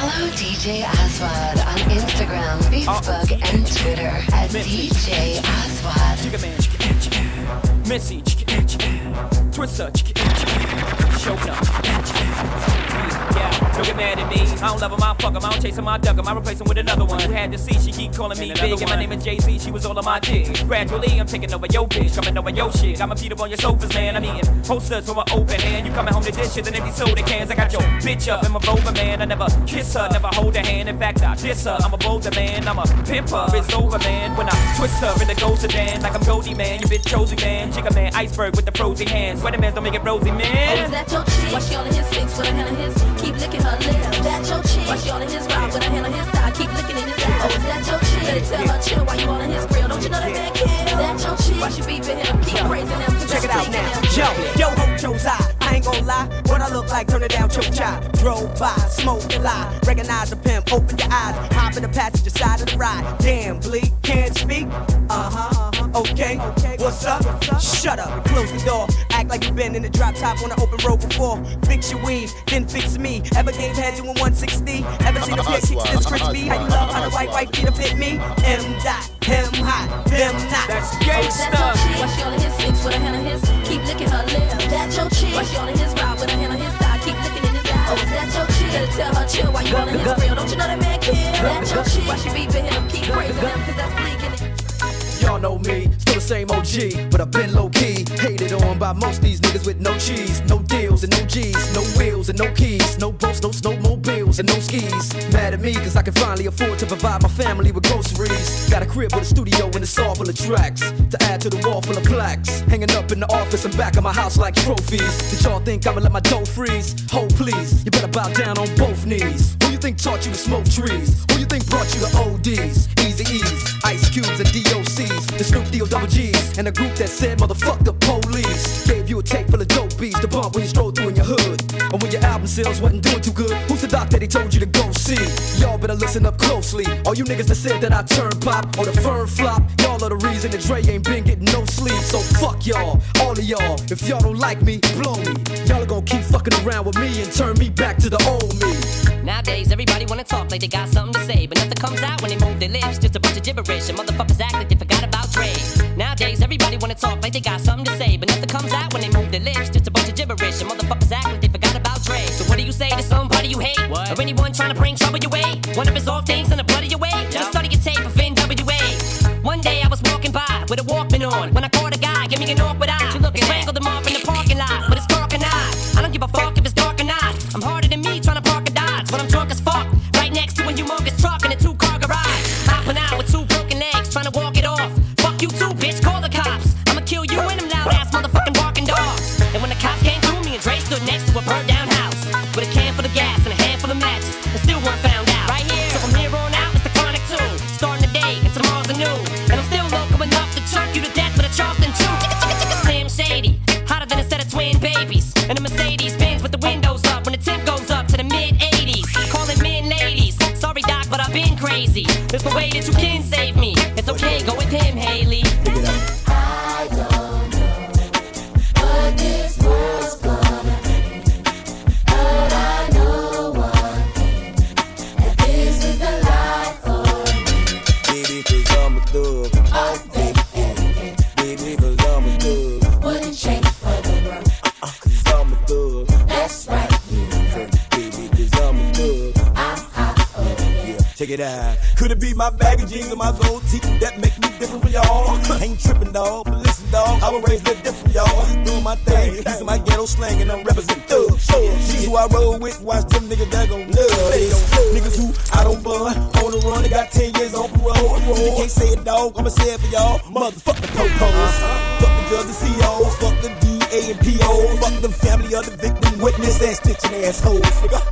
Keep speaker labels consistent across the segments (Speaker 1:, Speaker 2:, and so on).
Speaker 1: Follow DJ Aswad on Instagram, Facebook, and Twitter at DJ Aswad.
Speaker 2: Missy, Twister, choke up. Yeah, don't get mad at me. I don't love him, I fuck him. I don't chase him, I duck him. I replace him with another one. You had to see, she keep calling me big. And my name is Jay-Z, she was all on my dick. Gradually, I'm taking over your bitch, coming over your shit. I'ma beat up on your sofas, man. I'm eating posters from an open hand. You coming home to dish shit and empty soda cans. I got your bitch up in my Rover, man. I never kiss her, never hold her hand. In fact, I diss her. I'm a bolder man, I'm a pimper. It's over, man. When I twist her in the ghost sedan, like I'm Goldie, man. You bitch chosen, man. Chicken man, iceberg with the frozen hands. Weatherman don't make it rosy, man.
Speaker 3: Oh, is that your chick? Why she all in his six with a hand on his? Keep licking her lips. That your chick? Why she all in his ride with a hand on his thigh? Keep licking in his ass. Oh, is that your chick? Better tell her chill while you all in his grill. Don't you know that man kill? That your chick? Why she beefing him? Keep praising him.
Speaker 4: Check it out now. Yo, Hocho's eye. I ain't gon' lie. What I look like, turn it down, choke chop. Drove by, smoke and lie. Recognize the pimp, open your eyes. Hop in the passenger side of the ride. Damn, bleak, can't speak. Okay, what's up? Shut up and close the door. Act like you've been in the drop top on an open road before. Fix your weave, then fix me. Ever gave head doing 160? Ever seen a pair kicks this crispy? How you love how the white wife feet fit me? M dot, him hot, them not.
Speaker 2: That's gangsta.
Speaker 3: Why she all in his six with a hand on his? Keep licking her lips. That your chick? Why she all in his ride with a hand on his thigh? Keep licking in his ass. Oh, is that your chick? Better tell her chill while you all in his grill. Don't you know that man kill? That your chick? Why she beefing him? Keep praising him, cause that's bleak in it.
Speaker 5: Y'all know me, still the same OG, but I've been low-key. Hated on by most of these niggas with no cheese, no deals and no G's, no wheels and no keys, no boats, no snowmobiles and no skis. Mad at me cause I can finally afford to provide my family with groceries. Got a crib with a studio and a saw full of tracks to add to the wall full of plaques. Hanging up in the office and back of my house like trophies. Did y'all think I'ma let my dough freeze? Ho, please, you better bow down on both knees. Who you think taught you to smoke trees? Who you think brought you to ODs, Easy E's, Ice Cubes and DOCs? The Snoop D-O-double G's and a group that said motherfuck the police. Gave you a tape full of dope beats to bump when you stroll through in your hood. Or when your album sales wasn't doing too good. Who's the doc that he told you to go see? Y'all better listen up closely. All you niggas that said that I turn pop or the firm flop, y'all are the reason that Dre ain't been getting no sleep. So fuck y'all, all of y'all. If y'all don't like me, blow me. Y'all are gonna keep fucking around with me and turn me back to the old me.
Speaker 6: Nowadays, everybody wanna talk like they got something to say, but nothing comes out when they move their lips. Just a bunch of gibberish, and motherfuckers act like they forgot about Dre. Nowadays, everybody wanna talk like they got something to say, but nothing comes out when they move their lips. Just a bunch of gibberish, and motherfuckers act like they forgot about Dre. So what do you say to somebody you hate? What? Or anyone trying to bring trouble your way? One of his off things in the blood of your way? Just study your tape of NWA. One day I was walking by with a Walkman on when I caught a guy, give me an awkward eye. I strangled him off in the parking lot with his cork and eye. I don't give a fuck if it's dark or not. I'm harder than me trying to park a Dodge when I'm drunk as fuck. Right next to a humongous truck in a 2-car garage. Hopping out with 2 broken legs trying to walk it off. Fuck you too, bitch, call the cops. I'ma kill you and them loud ass motherfucking barking dogs. And when the cops came through, me and Dre stood next to a burnt down house with a can full of gas and a handful of matches, and still weren't found out. Right here, so from here on out, it's the chronic tune. Starting the day and tomorrow's a new. And I'm still local enough to choke you to death with a Charleston chew. Slim Shady, hotter than a set of twin babies. And a Mercedes Benz with the windows up when the temp goes up to the mid-80s. Call it men ladies. Sorry doc, but I've been crazy. There's no way that you can save me. It's okay, go with him, Haley.
Speaker 3: I don't know what this world's gonna be, but I know one thing, that this is the life for me.
Speaker 7: Baby, cause I'm a thug.
Speaker 3: Oh, baby,
Speaker 7: Baby, cause I'm a thug.
Speaker 3: wouldn't change for the world.
Speaker 7: Cause I'm a thug.
Speaker 3: That's right, you heard.
Speaker 7: Baby, cause I'm a thug.
Speaker 3: I'm hot, oh yeah.
Speaker 7: Check it out. Could it be my bag of jeans and my gold teeth that make me different from y'all? Ain't tripping, dog, but listen, dog, I was raised a little different, y'all. Doing my thing, using my ghetto slang, and I'm representing thug. She's who I roll with, watch them niggas that gon' love. Niggas who I don't bun, on the run, they got 10 years on parole. You can't say it, dog, I'ma say it for y'all. Motherfuck the po-pos. Fuck the judge and COs, fuck the DA and POs, fuck the family of the victim, witness and stitching assholes.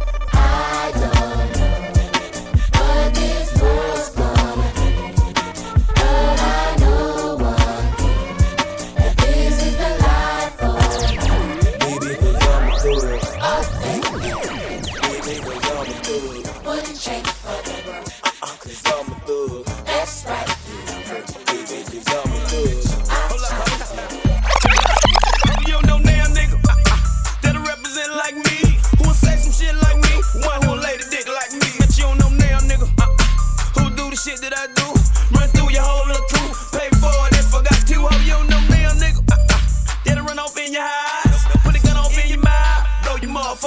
Speaker 3: I don't know what this world's gonna be, but I know one thing, that this is the life for me.
Speaker 7: Baby, cause I'm a thug.
Speaker 3: Oh, baby,
Speaker 7: Baby, cause I'm a thug.
Speaker 3: wouldn't change for the world.
Speaker 7: Cause I'm a thug.
Speaker 3: That's right.
Speaker 7: Baby, cause I'm a thug.
Speaker 8: You don't know now, nigga, that'll represent like me. Who'll say some shit like me? One who'll lay the dick like me.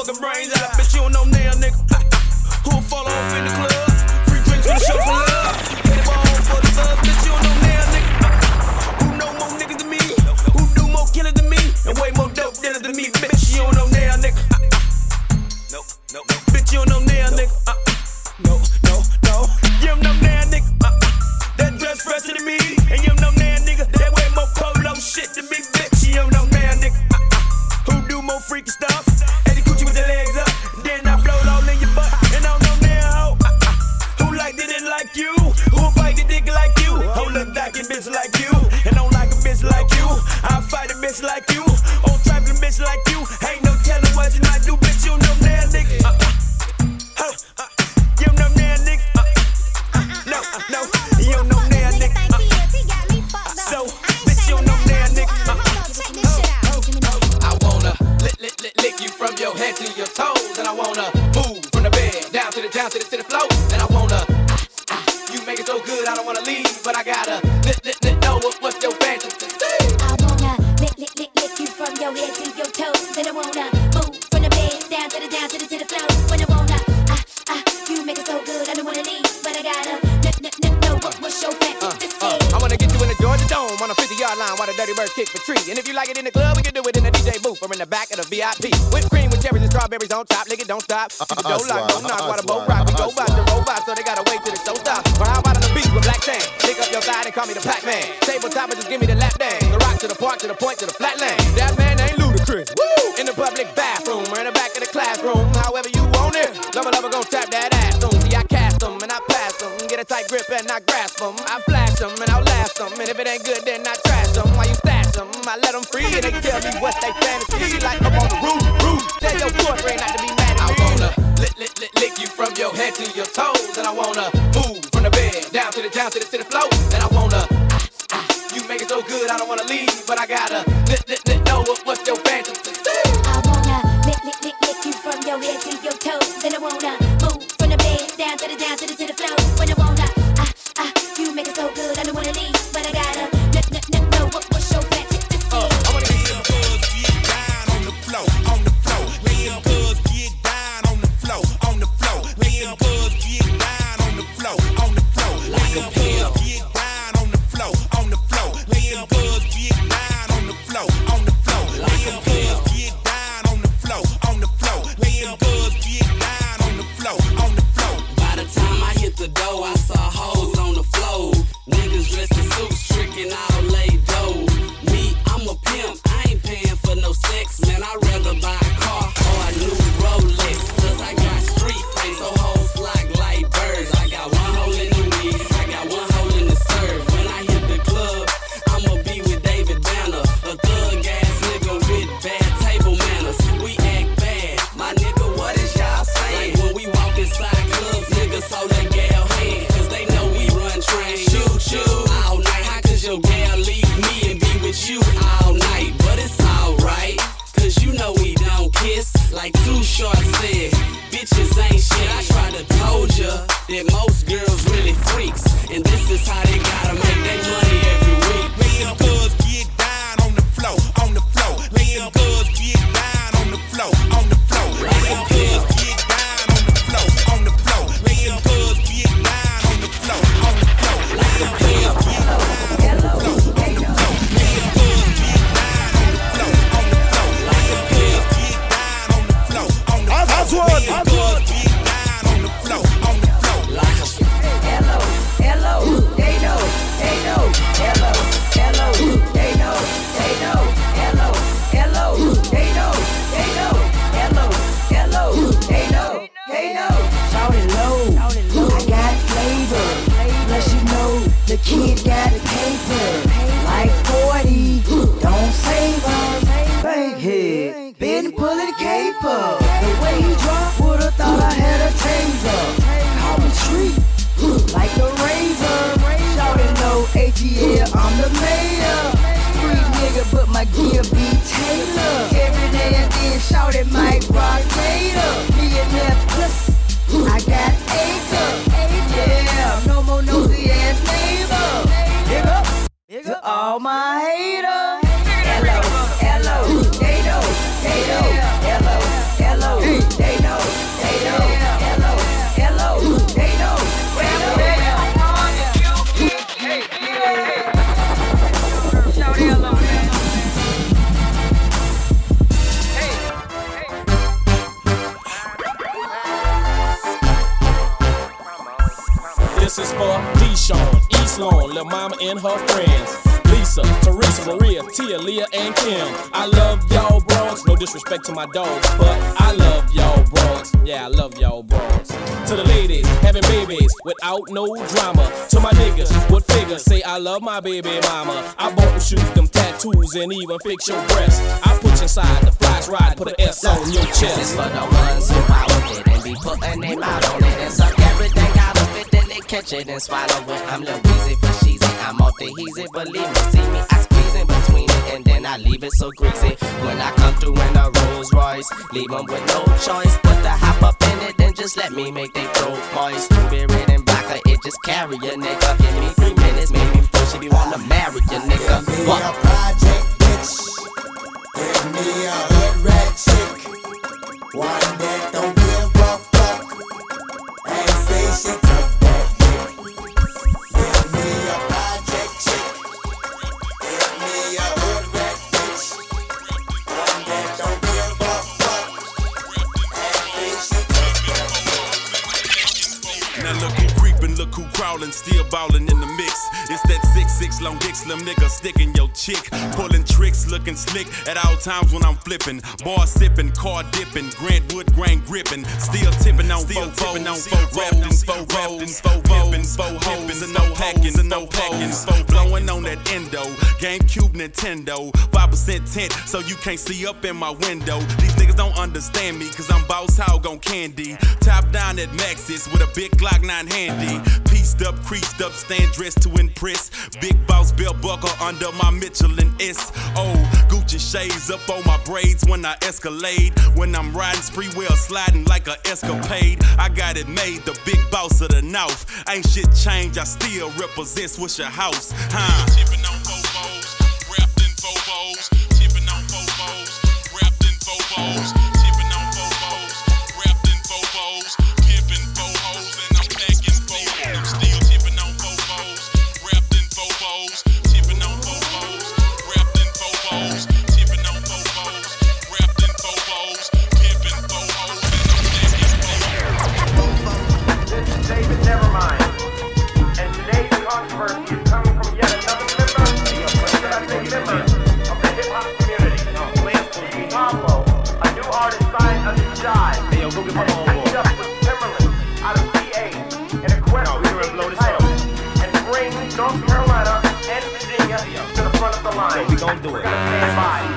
Speaker 8: fucking brains out. Bitch, you don't know now, nigga. Who'll fall off in the club? Free drinks for the show for love. Get it on for the buzz. Bitch, you don't know now, nigga. Who know more niggas than me? Who do more killers than me? And way more dope dealers than me. Bitch, you don't know now, nigga. No. Bitch, you don't know now, nigga. No. You don't know now, nigga. That dress fresher than me. And you don't know now, nigga. That way more polo shit than me, bitch. You don't know now, nigga. Who do more freaky stuff? Eddie Coochie with the legs up. Then I blow it all in your butt. And I don't know now, who like didn't like you? Who bite the dick like you? Who look like a bitch like you? And don't like a bitch like you. I'll fight a bitch like you. On type of bitch like you. Ain't no telling what you might do, bitch. You don't know now, nigga. You don't know now, nigga. No. You don't know now, nigga. So, bitch, you don't know now, nigga. I wanna lick you from your head to your toes, and I wanna move from the bed down to the floor, and I wanna you make it so good I don't wanna leave, but I gotta know what's your fantasy.
Speaker 3: I wanna lick you from your head to your toes, and I wanna move from the bed down to the floor, when I wanna you make it so good I don't wanna leave, but I gotta know what's your fantasy.
Speaker 8: I wanna get you in the Georgia Dome on a 50-yard line while the Dirty Birds kick the tree. And if you like it in the club, we can do it in the DJ booth or in the back of the VIP. Whipped cream with cherries and strawberries on top. Lick it, don't stop. Keep the dough locked, don't knock while the boat rock. We go by the robot, so they gotta wait till the show stops. Or how about on the beach with black sand? Pick up your side and call me the Pac-Man. Tabletop and just give me the lap dance. The rock to the park, to the point, to the flatland. That man ain't ludicrous. Woo! In the public bathroom or in the back of the classroom. However you want it. Lover gon' tap that ass soon. See, I cast them and I pass them. Get a tight grip and I grasp them. I flash them and I'll last them. And if it ain't good, then I trash them. While you stash them, I let them free and they tell me what's they fantasy. Like up on the roof. Tell your boyfriend not to be mad at me. I wanna lick you from your head to your toes, and I wanna move from the bed down to the floor, and I wanna you make it so good I don't wanna leave, but I gotta know what's your fantasy.
Speaker 3: I wanna lick you from your head to your toes, and I wanna move from the bed down to the floor, when I wanna you make it so good I don't wanna leave, but I gotta know what's your fantasy.
Speaker 8: I wanna get
Speaker 7: them girls get down on the floor. Lay them girls get down on the floor. Lay them girls get down on the floor. Lay them girls get down on the floor. Lay them girls get down on the floor. Lay them girls get down on the floor. Lay them girls get down on the floor.
Speaker 9: By the time I hit the door, I saw hoes on the floor. Niggas dressed in suits, tricking all laid dough. Me, I'm a pimp, I ain't paying for no sex. Man, I'd rather buy a car or a new Rolex. Cause I got street face, so hoes flock like birds. I got one hole in the weed, I got one hole in the serve. When I hit the club, I'ma be with David Banner, a thug-ass nigga with bad table manners. We act bad, my nigga, what is y'all
Speaker 10: This is for Deshawn, East Lawn, Lil' Mama and her friends. Lisa, Teresa, Maria, Tia, Leah, and Kim. I love y'all broads. No disrespect to my dogs, but I love y'all broads. Yeah, I love y'all broads. To the ladies having babies without no drama. To my niggas with figures say I love my baby mama. I bought them shoes, them tattoos, and even fix your breasts. I put you inside the flies ride, put an S on your chest.
Speaker 11: This is for the ones who out it and be putting their mouth on it and suck everything out of it, then they catch it and swallow it. I'm Lil Weezy for Sheezy, I'm off the heezy, believe me, see me, I squeeze in between it and then I leave it so greasy. When I come through in a Rolls Royce, leave them with no choice, put the hop up in it, then just let me make they throat moist. Blueberry and vodka, it just carry a nigga. Give me 3 minutes, make me feel she be wanna marry a nigga.
Speaker 12: Give me a project bitch, give me a hood rat chick, one that don't give a fuck, and say she took that hit. Give me a project chick, give me a hood rat bitch, one that don't give a fuck, and say she took that hit.
Speaker 13: Now look who creepin', look who crawlin', still ballin' in the mix. It's that 6'6" long dick slim nigga sticking your chick, pulling tricks, looking slick at all times when I'm flipping. Bar sipping, car dipping, Grant Wood grain gripping, still tipping on fofos, wrapped in fofos, pimping, fo-hoes, and no packing, and no packing, blowing on that endo, GameCube, Nintendo, 5% tint, so you can't see up in my window. These niggas don't understand me, cause I'm boss hog on candy, top down at Maxis with a big Glock 9 handy, pieced up, creased up, stand dressed to impress, big boss belt buckle under my Michelin S. Oh, Gucci shades up on my braids when I escalade, when I'm riding spree wheel sliding like a escapade. I got it made, the big boss of the North. Ain't shit changed, I still represent Swisher House. Tipping on Fofos, wrapped in Fofos, tipping on Fofos, wrapped in Fofos, tipping on Fofos, wrapped in Fofos, pimping Fofos, and I'm packing Fofos. I'm still tipping on Fofos, wrapped in Fofos, tipping on Fofos, wrapped in Fofos, tipping on Fofos, wrapped in Fofos, pimping Fofos, and I'm packing Fofos.
Speaker 14: This is David Nevermind, and today's controversy is coming from yet another member of the hip-hop community. Pablo, a new artist signed under Jive, and teamed up with Timberland out of PA in a quest to take the title and bring North Carolina and Virginia to the front of the line.
Speaker 15: We gon' do it.
Speaker 14: Stand by.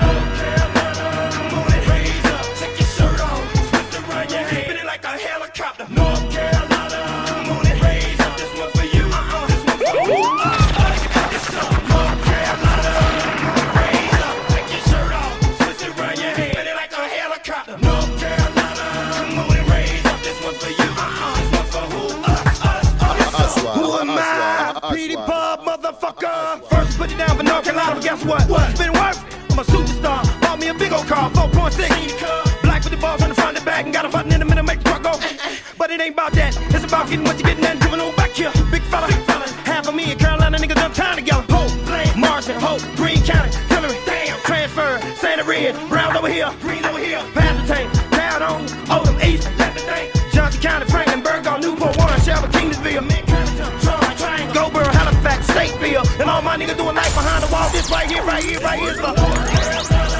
Speaker 15: First put it down for North Carolina, but guess what? It's been work. I'm a superstar. Bought me a big old car, 4.6. Black with the balls on the front and back, and got a button in the middle, make the truck go. But it ain't about that. It's about getting what you getting and giving on back here. Big fella, half of me and Carolina niggas done time together. Hope, Marshall, Hope, Greene County, Hillary, damn, transfer, Santa Red, Browns over here, Green over here, Pastor Town on, Oldham, East, Johnson County, Franklin, Burgall, Newport, Warren, Shelby, Kingsville, Goldboro, Halifax, Stateville, and all my niggas doing life behind the wall. This right here is the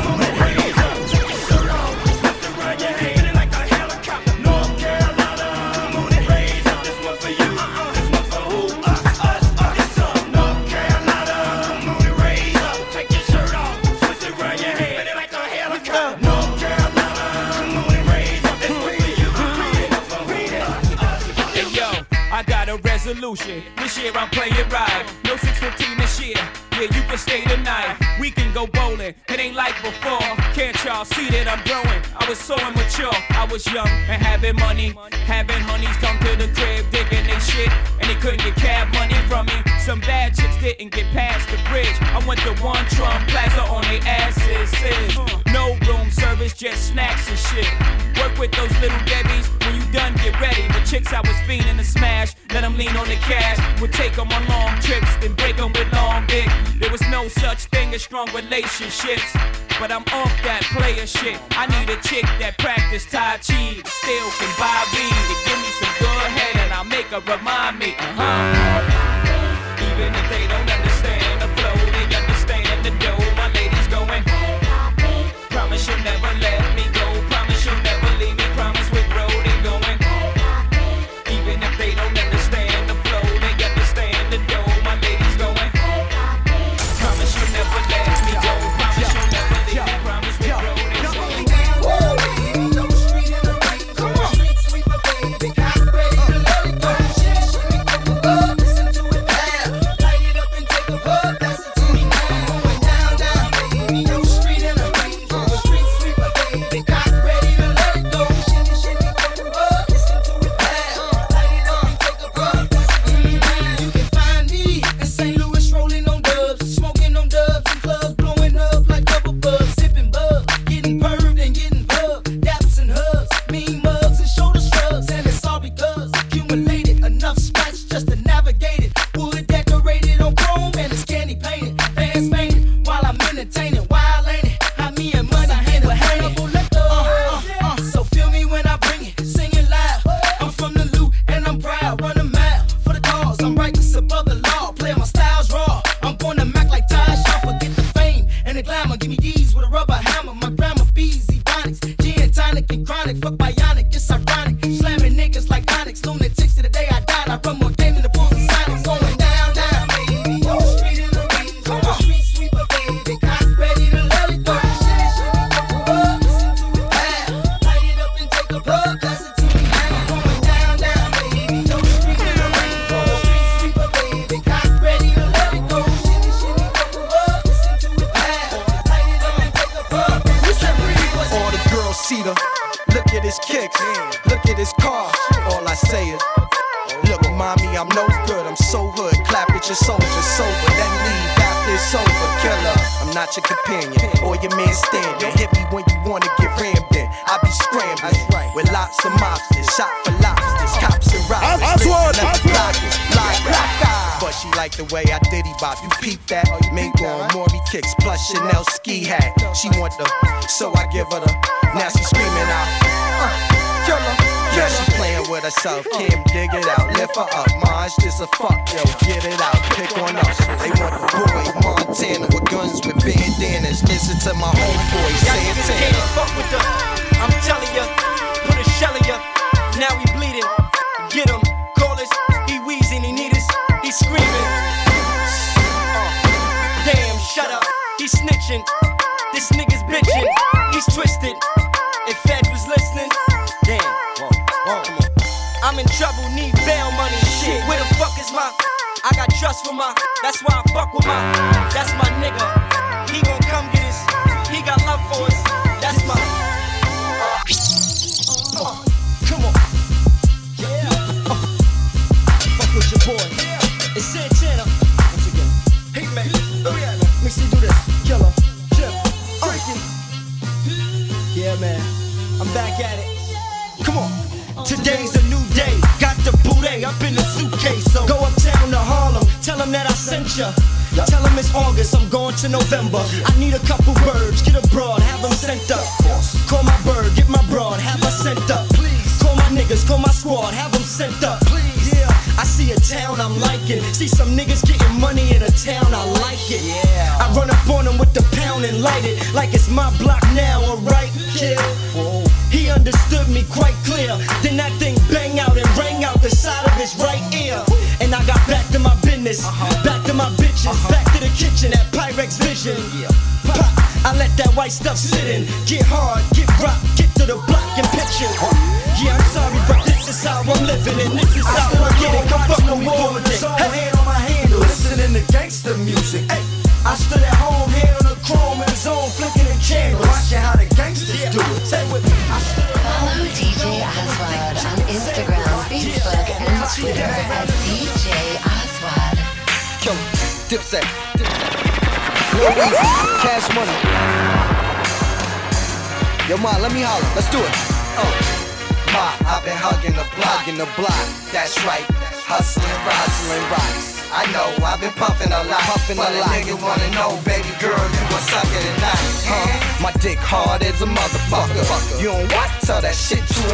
Speaker 2: resolution. This year I'm playing right. No 615 this year. Yeah, you can stay tonight. We can go bowling. It ain't like before. Can't y'all see that I'm growing? I was so immature. I was young and having money. Having honeys come to the crib digging they shit. And they couldn't get cab money from me. Some bad chicks didn't get past the bridge. I went to One Trump Plaza on their asses. No room service, just snacks and shit. Work with those little Debbies. When you done, get ready. The chicks I was fiending to smash. Let them lean on the cash. Would take them on long trips, then break them with long dick. There was no such thing as strong relationships. But I'm off that player shit. I need a chick that practice Tai Chi, still can buy weed to give me some good head, and I'll make her remind me. Even if they don't understand the flow, they understand the dough. My lady's going. Promise you'll never let me go. Promise you'll never leave me. Promise with road they going. Even if they don't understand the flow, they understand the dough. My lady's going. Promise you'll never let me go. Promise you'll never leave me. Promise with road they going.
Speaker 16: Kim, dig it out, lift her up. Mine's just a fuck, yo, get it out, pick one up. They want the boy Montana with guns with bandanas. Listen to my homeboy Santana.
Speaker 4: Fuck with us, I'm telling ya, put a shell in ya. Now we bleeding, get him, call us. He wheezing, he need us, he screaming. Damn, shut up, he snitching. This nigga's bitching, he's twisted. If Fed was listening, damn. I'm in trouble, need bail money. Shit, where the fuck is my? I got trust for my. That's why I fuck with my. That's my nigga. He gon' come get us. He got love for us. That's my. Come on. Yeah. Fuck with your boy. It's Santana. Once again. Hey man. Oh yeah. Let me see do this. Killer. Chip. Freaking. Yeah man. I'm back at it. Come on. Today's a new day, got the booty up in the suitcase. So go uptown to Harlem, tell them that I sent ya. Tell them it's August, I'm going to November. I need a couple birds, get a broad, have them sent up. Call my bird, get my broad, have her sent up. Call my niggas, call my squad, have them sent up. Yeah, I see a town I'm liking. See some niggas getting money in a town, I like it. I run up on them with the pound and light it like it's my block now, alright, kid. He understood me quite clear. Then that thing bang out and rang out the side of his right ear. And I got back to my business, back to my bitches, back to the kitchen at Pyrex Vision. Pop, I let that white stuff sit in. Get hard, get rock, get to the block and picture. Yeah, I'm sorry, but this is how I'm living and this is how I'm getting. Come fuck with me for it.
Speaker 17: Hand on my handle, listening to gangster music. Hey, I stood at home, hand on the chrome in the zone, flicking the candles, watching how the gangsters do it. Say with me.
Speaker 1: Follow DJ Aswad on Instagram, Facebook, and Twitter at DJ Aswad.
Speaker 5: Kill Dipset. Lil Weezy, Cash Money. Yo, Ma, let me holler. Let's do it.
Speaker 16: Ma, I've been hugging the block. That's right, hustling rocks. I know, I've been puffing a lot. But a nigga wanna know, baby girl, you gon' suck it tonight.
Speaker 5: My dick hard as a motherfucker. You don't what?
Speaker 16: Tell that shit to another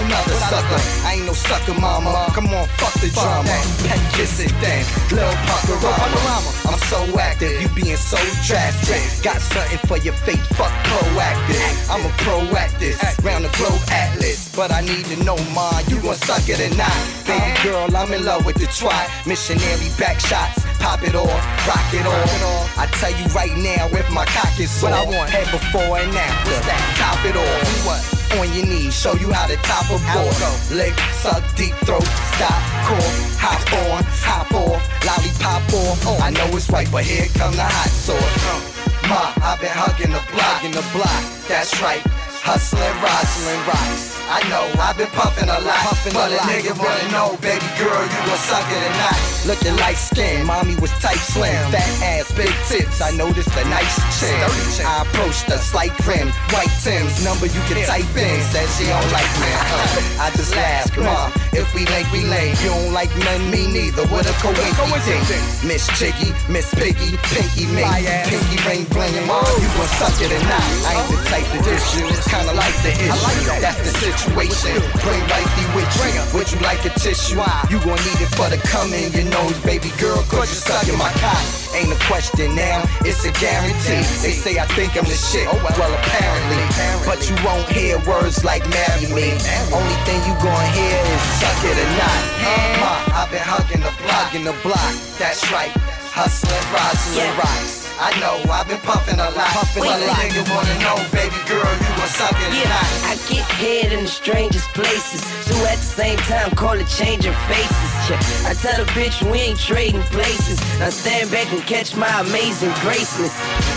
Speaker 16: sucker. I ain't no sucker, mama. Come on, fuck the drama. Pet kiss it then. Lil Panorama. I'm so active, you being so drastic. Got something for your fate, fuck proactive. I'm a proactive, round the globe atlas. But I need to know, ma, you gon' suck it or not? Baby girl, I'm in love with the twat. Missionary back shots, pop it off, rock it off. I tell you right now, if my cock is sore, what I want, head before and after. What's that? Top it off. What? On your knees, show you how to top a board. Lick, suck, deep throat, stop, core, hop on, hop off, lollipop off. I know it's right, but here come the hot sauce. Ma, I've been hugging the block, that's right. Hustling, rocks. I know, I've been puffing a lot, but a nigga wanna know, baby girl, you gon' suck it or not? Looking light skin, mommy was tight slim, fat ass, big tits. I noticed a nice chin. I approached a slight grin, white Tim's number you can type in. Said she don't like me. I just laughed, Mom. If we link, we link. You don't like none, me neither. What a coincidence. Miss Chiggy, Miss Piggy, Pinky me, pinky ring blingin', Mom. You gon' suck it or not? I ain't the type to dish you. It's kinda like the issue. That's the situation. Bring wifey with you. Would you like a tissue? You gon' need it for the cum in your nose, baby girl, cause you're sucking my cock. Ain't a question now, it's a guarantee. They say I think I'm the shit, well apparently. But you won't hear words like marry me. Only thing you gon' hear is suck it or not. Ma, I've been hugging the block, that's right. Hustling, rocks. I know, I've been puffing a lot. But a nigga wanna know, baby girl, you gon' suck it or not?
Speaker 18: I get head in the strangest places, so at the same time call it changing faces. I tell the bitch we ain't trading places. Now stand back and catch my amazing graceness.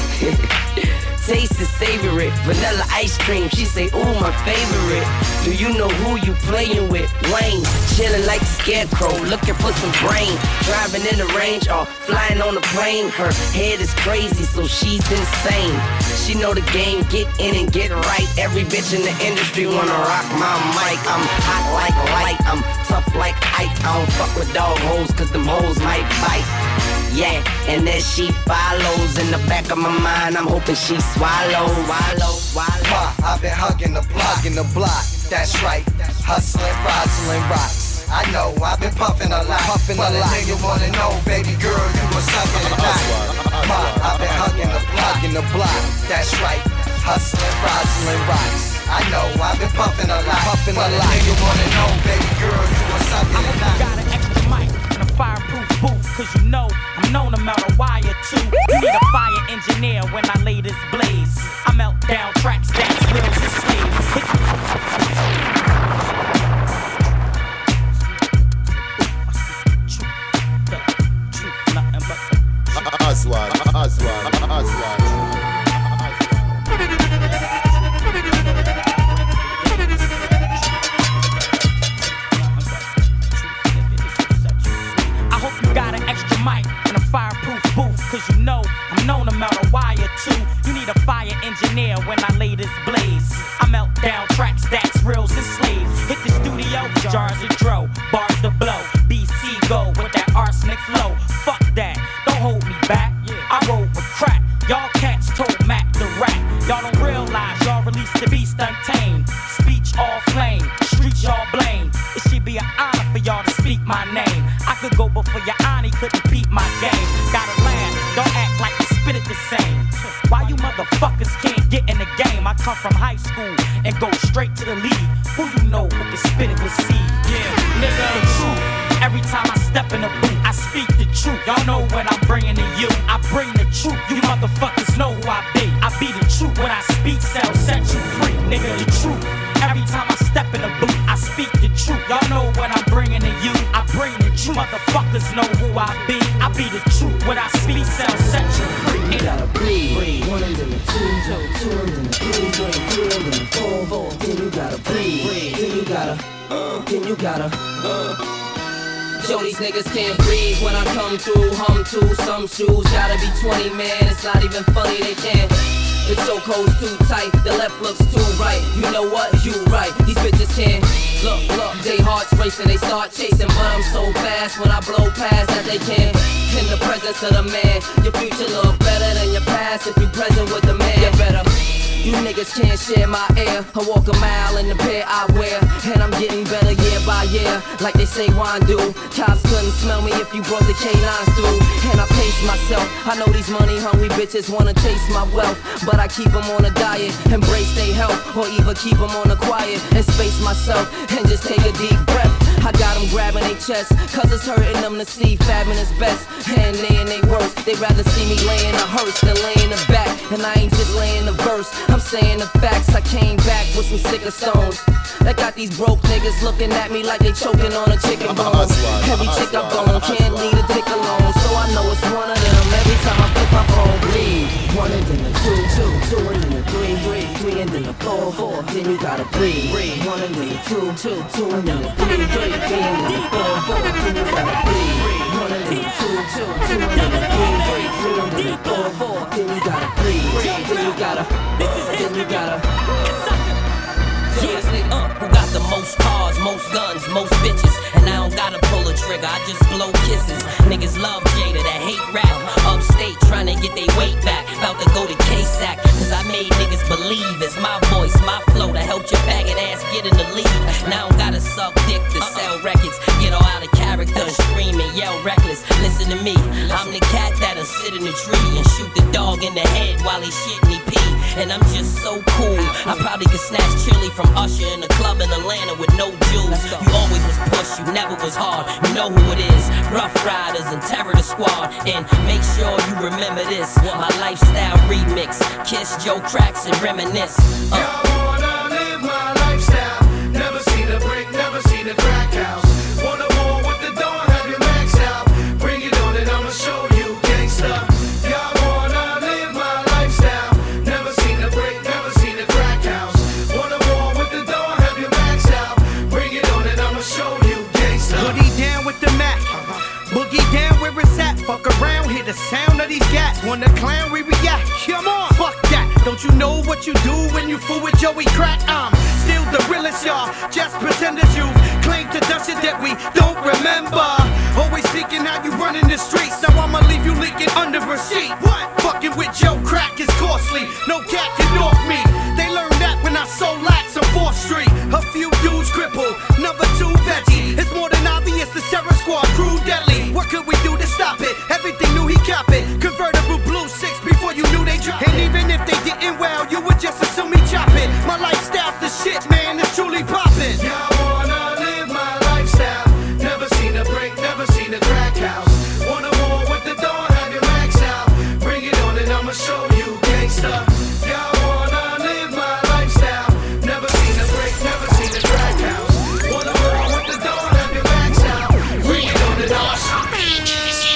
Speaker 18: Taste is savory, vanilla ice cream. She say, ooh, my favorite. Do you know who you playing with? Wayne, chilling like a scarecrow, looking for some brain. Driving in the range or flying on a plane. Her head is crazy, so she's insane. She know the game, get in and get right. Every bitch in the industry wanna rock my mic. I'm hot like light, I'm tough like Ike. I don't fuck with dog hoes, cause them hoes might bite. Yeah, and as she follows in the back of my mind, I'm hoping she swallows.
Speaker 16: Ma, I've been hugging the block, that's right. Hustling, rocks. I know, I've been puffing a lot, but a nigga wanna know, baby girl, you gon' suck it or not? Ma, I've been hugging the block, that's right. Hustling, rocks. I know, I've been puffing a lot, but a nigga wanna know, baby girl, you gon' suck it or not?
Speaker 2: Got an extra mic and a fireproof booth, cause you know I'm known to melt a wire too. You need a fire engineer when I lay this blaze. I melt down tracks, dance wheels and slaves. I hope you got an extra mic and a fireproof booth, cause you know I'm known to melt a wire too. You need a fire engineer when I lay this blaze. I melt down tracks, stacks, reels and slaves. Hit the studio, jars of dro, bars to blow. BC go with that arsenic flow. Fuck that, don't hold me back. I roll with crack. Y'all cats told Mac the rap. Y'all don't realize y'all released the beast untamed. Speech all flame, streets y'all blame. It should be an honor for y'all to speak my name. I could go before your auntie couldn't beat my game. Gotta laugh, don't act like you spit it the same. Why you motherfuckers can't get in the game? I come from high school and go straight to the league. Who you know who can spit it with seed? Yeah, nigga, the truth. Every time I step in the booth, I speak the truth. Y'all know what I'm bringing to you. I bring the truth. You motherfuckers know who I be. I be the truth. When I speak, sell, set you free. Nigga, the truth. Every time I step in the booth, I speak the truth. Y'all know what I'm bringing to you. I bring the truth. Motherfuckers know who I be. I be the truth. When I speak, sell, set you free.
Speaker 18: You gotta breathe. One and then the two and then the three and then the four. Then you gotta breathe. Then you gotta. Yo, these niggas can't breathe when I come through. Hum to some shoes, gotta be 20, man. It's not even funny, they can't. The chokehold's too tight, the left looks too right. You know what? You right. These bitches can't. Look, they hearts racing, they start chasing, but I'm so fast when I blow past that they can't. In the presence of the man, your future look better than your past if you present with the man. You better You niggas can't share my air. I walk a mile in the pair I wear, and I'm getting better year by year, like they say wine do. Cops couldn't smell me if you brought the K9s through. And I pace myself. I know these money hungry bitches wanna taste my wealth, but I keep them on a diet, embrace their health, or even keep them on the quiet and space myself and just take a deep breath. I got them grabbing their chest, cause it's hurting them to see fabbing is best, and they in they worst. They rather see me laying a hearse than laying the back, and I ain't just laying the verse, I'm saying the facts. I came back with some sicker stones that got these broke niggas looking at me like they choking on a chicken bone. Every chick I bone can't leave a dick alone, so I know it's one of them every time I flip my phone. Breathe, one and then the two and then the three and then the four, then you gotta breathe. One and then the two and then the three and then the four, then you gotta breathe. One and then the two and then the three and then the four, then you gotta breathe. Then you gotta.
Speaker 6: Who got the most cars, most guns, most bitches? And I don't gotta pull a trigger, I just blow kisses. Niggas love Jada, that hate rap. Upstate trying to get their weight back. About to go to K-Sac, cause I made niggas believe it's my voice, my flow to help your faggot ass get in the lead. Now I don't gotta suck dick to sell records. Get all out of character and scream and yell reckless. Listen to me, I'm the cat that'll sit in the tree and shoot the dog in the head while he shitting he pee. And I'm just so cool, I probably could snatch chili from Usher in a club in Atlanta with no jewels. You always was pushed, you never was hard. You know who it is, Rough Riders and Terror the Squad. And make sure you remember this, my lifestyle remix. Kiss Joe Cracks and reminisce.
Speaker 19: Y'all wanna live my lifestyle. Never seen a brick, never seen a crack house. Wanna war with the dawn, have your max out. Bring it on and I'ma show you gangsta. Y'all wanna live my lifestyle. Never seen a brick, never seen a crack house. Wanna war with the dawn, have your max out. Bring it on and I'ma show you gangsta.
Speaker 4: Hoodie down with the Mac, boogie down where it's at. Fuck around, hear the sound of these gats. Wanna clown, we react. Come on, fuck that. Don't you know what you do when you fool with Joey Crack? I'm still the realest, y'all. Just pretend as you claim to dust it that we don't remember. Always thinking how you running the streets. Now I'ma leave you leaking under a sheet. What? Fucking with Joe Crack is costly. No cat can off me. They learned that when I sold lax on 4th Street. A few dudes crippled, number 2 veggie. It's more than obvious the Terror Squad crew deadly. What could we do to stop it? Everything new he cop it. Convertible blue 6 before you knew they dropped. And even if they didn't, well, you would just assume me chop it. My lifestyle's the shit, man, it's truly poppin'.
Speaker 19: Y'all wanna live my lifestyle. Never seen a brick, never seen a crack house. Wanna war with the dawn, have your max out. Bring it on and I'ma show you gangsta. Y'all wanna live my lifestyle. Never seen a brick, never seen a crack house. Wanna war with the dawn, have your max out. Bring it on and I'ma show you.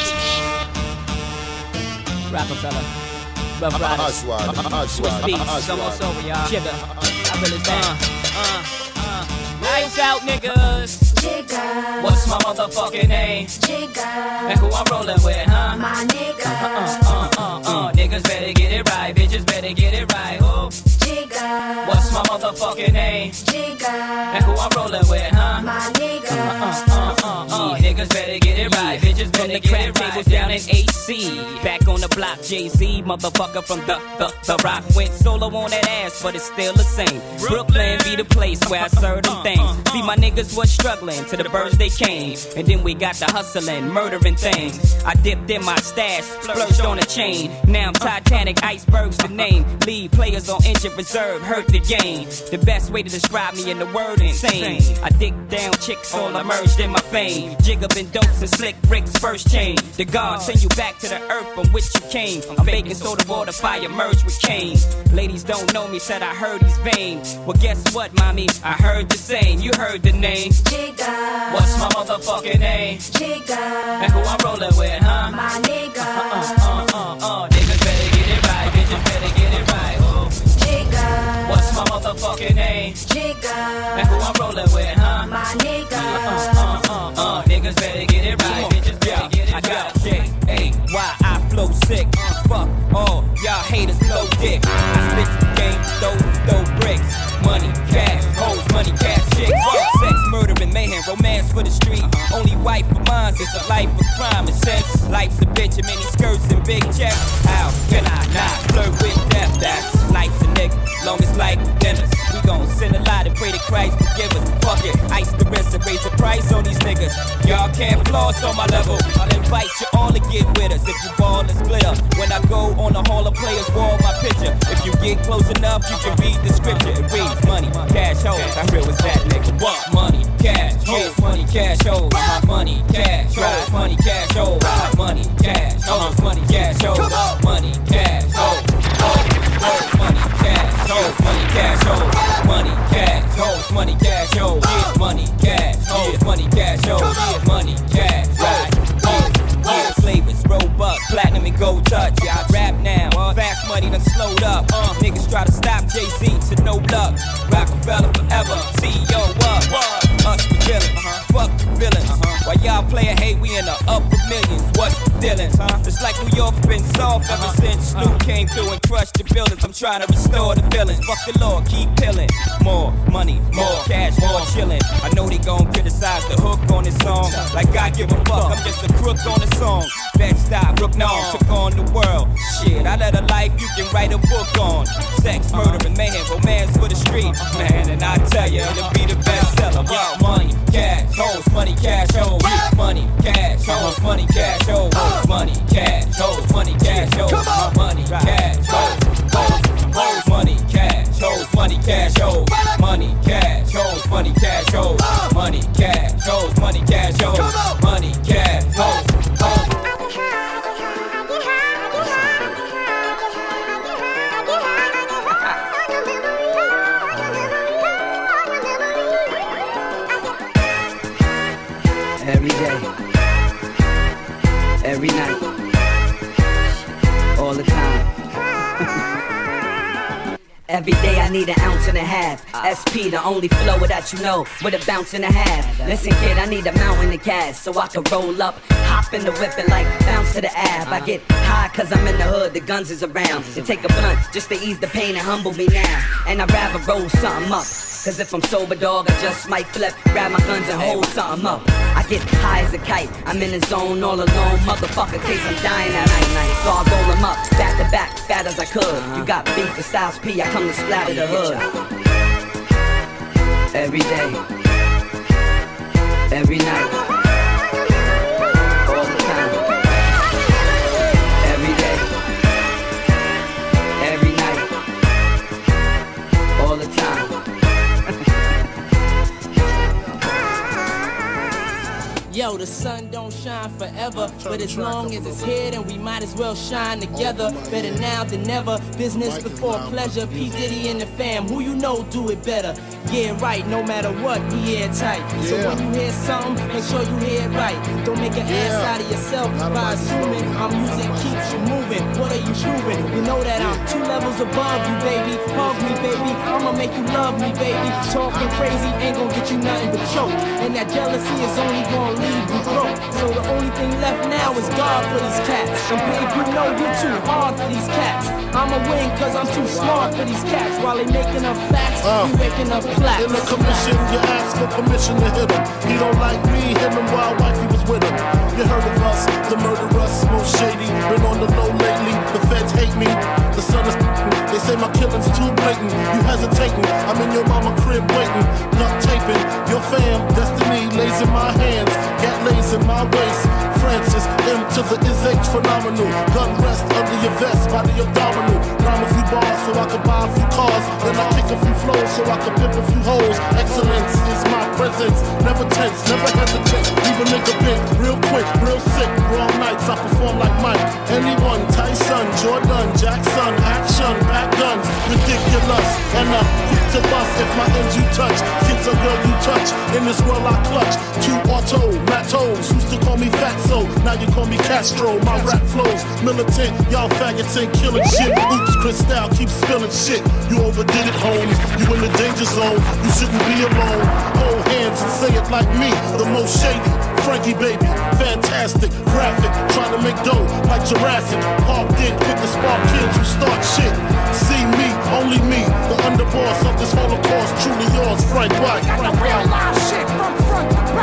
Speaker 2: Rapper fella. Rough Riders. What's beats? It's almost over, y'all. Jigga. I really stand. Lights out, niggas.
Speaker 3: Jigga.
Speaker 2: What's my motherfucking name?
Speaker 3: Jigga.
Speaker 2: And who I'm rolling with, huh?
Speaker 3: My nigga.
Speaker 2: Niggas better get it right. Bitches better get it right. Who?
Speaker 3: Jigga.
Speaker 2: What's my motherfucking name?
Speaker 3: Jigga.
Speaker 2: And who I'm rolling with, huh?
Speaker 3: My nigga.
Speaker 2: Niggas better get it right. Bitches better get it right. Tables down in AC. Back on the block, Jay-Z, motherfucker from the rock. Went solo on that ass, but it's still the same. Brooklyn be the place where I serve them things. See, my niggas was struggling till the birds they came. And then we got the hustling, murdering things. I dipped in my stash, splurged on a chain. Now I'm Titanic, icebergs the name. Lead players on injured reserve, hurt the game. The best way to describe me in the word insane. I dig down chicks all immersed in my fame. Jig up in dopes and slick bricks, first chain. The God send you back to the earth from which you came. I'm baking soda water, fire merged with cane. Ladies don't know me, said I heard he's vain. Well, guess what, mommy? I heard the same. You heard the name.
Speaker 3: Jigga.
Speaker 2: What's my motherfucking name?
Speaker 3: Jigga.
Speaker 2: And who I'm rolling with, huh?
Speaker 3: My nigga.
Speaker 2: Niggas better get it right. Bitches better get it right. Ooh.
Speaker 3: Jigga.
Speaker 2: What's my motherfucking name?
Speaker 3: Jigga.
Speaker 2: And who I'm rolling with, huh?
Speaker 3: My nigga.
Speaker 2: Niggas better get it right. Bitches better get it right. I got J-A-Y, I flow sick. Fuck all y'all haters, blow dick. I split the game, throw bricks. Money, cash, hoes, money, cash, chicks. Sex, murder, and mayhem. mayhem, romance for the street. Only wife of mine is a life of crime. And since life's a bitch and many skirts and big checks, how can I not flirt with death? That's life's a nigga, long as life dinners. We gon' sin a lot and pray to Christ forgive us. Fuck it, ice the wrist and raise the price on these niggas. Y'all can't floss on my level. I'll invite you all to get with us if you ball and split up. When I go on the Hall of Players wall, my picture. If you get close enough, you can read the scripture. It reads money, cash, hoes. I real as that nigga. What? Money, cash, hoes, money, cash, hoes. Money, cash, hoes, money, cash, hoes. Money, cash, hoes, money, cash, hoes. Money, cash, hoes, money, cash, hoes, money, cash, hoes. Money, cash, hoes, money, cash, hoes. Money, cash, hoes, money, cash, hoes. Money, cash, right. All flavors, robust, platinum and gold touch. Yeah, I rap now. Fast money done slowed up. Niggas try to stop Jay-Z to no luck. Rockefeller forever. CEO up. Us the villains. Fuck the villains. While y'all playin' hate, we in the upper millions. What's the dealings? It's like New York's been soft ever since Snoop came through and crushed the buildings. I'm trying to restore the feelings. Fuck the law, keep pillin'. More money, more cash, more chillin'. I know they gon' criticize the hook on this song. Like I give a fuck, I'm just a crook on the song. Bed-Stuy, Brooklyn, took on the world. Shit, I led a life you can write a book on. Sex, murder, and mayhem, romance for the street. Man, and I tell you, it'll be the bestseller. Yo, money, cash, hoes, money, cash, hoes. Money, cash, hoes, money, cash, hoes. Money, cash, hoes, money, cash, hoes. Money, cash, hoes, money, cash, hoes, money, cash, hoes. Money, cash, hoes, money, cash, hoes. Money, cash, hoes, money, cash, hoes. Money, cash, hoes.
Speaker 18: Every day, every night, all the time. Every day I need an ounce and a half. SP, the only flow that you know, with a bounce and a half. Listen kid, I need a mountain of cash so I can roll up, hop in the whip and like bounce to the ab. I get high cause I'm in the hood, the guns is around. To take a blunt just to ease the pain and humble me now. And I'd rather roll something up. Cause if I'm sober, dog, I just might flip, grab my guns and hold something up. I get high as a kite, I'm in the zone all alone, motherfucker, case I'm dying at night. So I'll roll them up, back to back, fat as I could. You got beef with Styles P, I come to splatter the hood. Every day, every night, all the time. Every day, every night, all the time.
Speaker 20: Yo, the sun don't shine forever, but as long as it's here, then we might as well shine together. Better now than never, business before pleasure. P. Diddy and the fam, who you know do it better. Yeah, right, no matter what, we airtight. So when you hear something, make sure you hear it right. Don't make an ass out of yourself by assuming our music keeps you moving. What are you proving? You know that I'm 2 levels above you, baby. Hug me, baby, I'ma make you love me, baby. Talking crazy ain't gonna get you nothing but choke. And that jealousy is only gonna leave you broke. So the only thing left now is God for these cats. And babe, you know you're too hard for these cats. I'ma win cause I'm too smart for these cats. While they making up facts, you waking up plaques.
Speaker 21: In the commission, you ask for permission to hit him. He don't like me, hit him while wifey was with him. You heard of us, the murderous, most shady. Been on the low lately, the feds hate me. The sun is they say my killing's too blatant. You hesitating, I'm in your mama crib waiting. Duct taping, your fam, destiny lays in my hands. Gat lays in my waist. Francis, M to the is H phenomenal. Gun rest under your vest, body abdominal. Rhyme a few bars so I can buy a few cars. Then I kick a few flows so I can pimp a few hoes. Excellence is my presence. Never tense, never hesitate. Leave a nigga big, real quick, real sick. Wrong nights, I perform like Mike. Anyone, Tyson, Jordan, Jackson, action, pack guns, ridiculous. And I'm quick to bust if my ends you touch. Kids a girl you touch. In this world I clutch. 2 auto, Matos, used to call me Fatso. Now you call me Castro. My rap flows militant. Y'all faggots ain't killing shit. Oops, Cristal keep spilling shit. You overdid it, Holmes. You in the danger zone. You shouldn't be alone. Hold hands and say it like me. The most shady. Frankie baby, fantastic, graphic, trying to make dough like Jurassic. Parked in, quick to spark kids who start shit. See me, only me, the underboss of this Holocaust, truly yours, Frank White.
Speaker 22: Got the real live shit from front to back.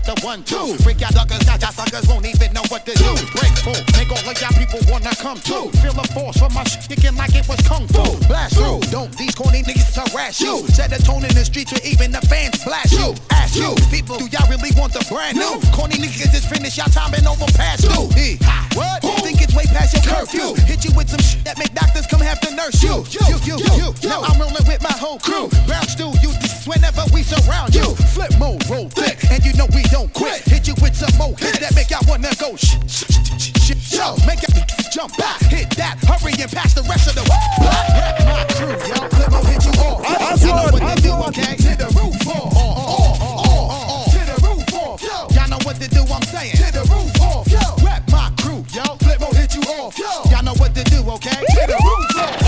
Speaker 8: the 1-2. Freak y'all duckers, got y'all suckers won't even know what to do. Break full, make all of y'all people wanna come too. Feel the force from my shit, kicking like it was kung fu. Blast through, don't these corny niggas harass you. Set the tone in the streets where even the fans blast you. Ask you, people, do y'all really want the brand new? Corny niggas just finished y'all time and over past due. What? Think it's way past your curfew. Hit you with some shit that make doctors come have to nurse you. Now I'm rolling with my whole crew. Round stew, you whenever we surround you. Flip mode, roll thick, and you know we don't quit. Hit you with some more hits that make y'all wanna go show. Make y'all jump back, hit that, hurry and pass the rest of the block. Rap my crew, yo. Flip mode hit you off. You know what to do, okay? To the roof off. To the roof off. Y'all know what to do, I'm saying. To the roof off. Rap my crew, yo. Flip mode hit you off. Y'all know what to do, okay? To the roof off.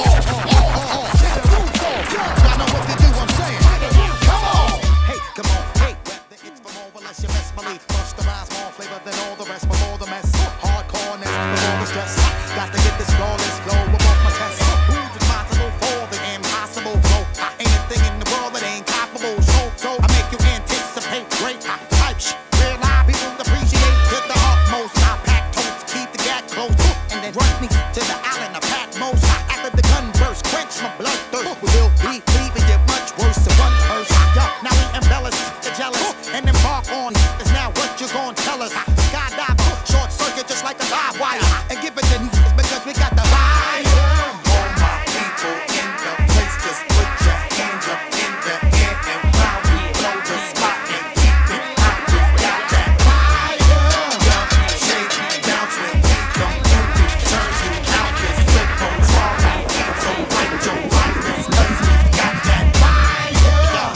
Speaker 8: To the roof off. Y'all know what to do, I'm saying. Come on. Hey, come on. Hey, rap the hits for more unless you miss belief. Bust the rise, more flavor than all the rest before the mess. Hardcoreness before the stress. Got to get this flawless flow above my chest. Who's responsible for the impossible flow? I ain't a thing in the world that ain't comparable. So I make you anticipate great type shit. Real live people appreciate to the utmost. I pack totes, keep the gap close, and then run me to the island. I pack most. After the gun burst, quench my blood thirst. We will be leaving you much worse than one person. Yo, now we embellish the jealous and embark on is now what you gon' tell us. Skydiver, short circuit just like a live wire, and give it to because we got the fire. All my people in the place, just put your hands up in the air and while we blow the spot and keep it hot. We got that fire. Jump, shake, bounce when we come through. Turn you out, this flip on small right here. So fight your virus, cause we got that fire.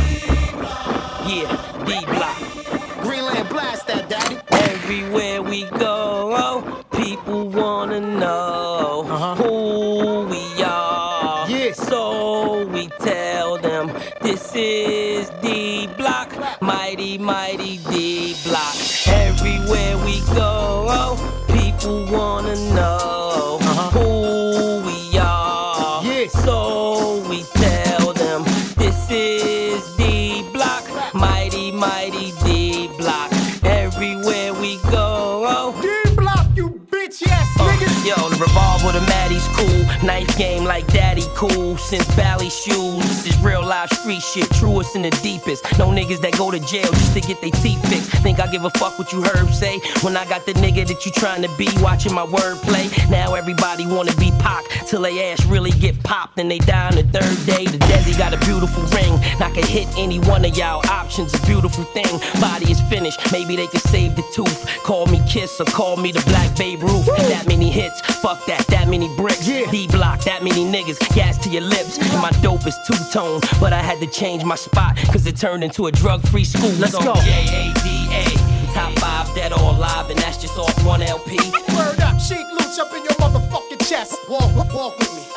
Speaker 22: Yeah, D-Block.
Speaker 8: Greenland blast that, daddy.
Speaker 22: Everywhere we go, people wanna know who we are. Yeah. So we tell them this is D-Block, mighty, mighty D-Block. Everywhere we go, people wanna know who we are. Yeah. So we tell them this is D-Block, mighty, mighty D-Block. Everywhere we go,
Speaker 8: D-Block, you bitch ass niggas.
Speaker 22: Yo, the revolver, the Maddie's cool. Knife game like daddy cool. Since Bally shoes, this is real life street shit. Truest and the deepest. No niggas that go to jail just to get their teeth fixed. Think I give a fuck what you heard say? When I got the nigga that you trying to be, watching my wordplay. Now everybody wanna be Pac till they ass really get popped and they die on the third day. The Desi got a beautiful ring. I could hit any one of y'all. Options a beautiful thing. Body is finished. Maybe they could save the tooth. Call me Kiss or call me the Black Babe Ruth. That many hits, fuck that many bricks. D-Block, that many niggas, gas to your lips. And my dope is two-tone, but I had to change my spot, cause it turned into a drug-free school. Let's go. J-A-D-A, top 5 dead or alive, and that's just off one LP.
Speaker 8: Word up, sheet looch up in your motherfucking chest. Walk with me.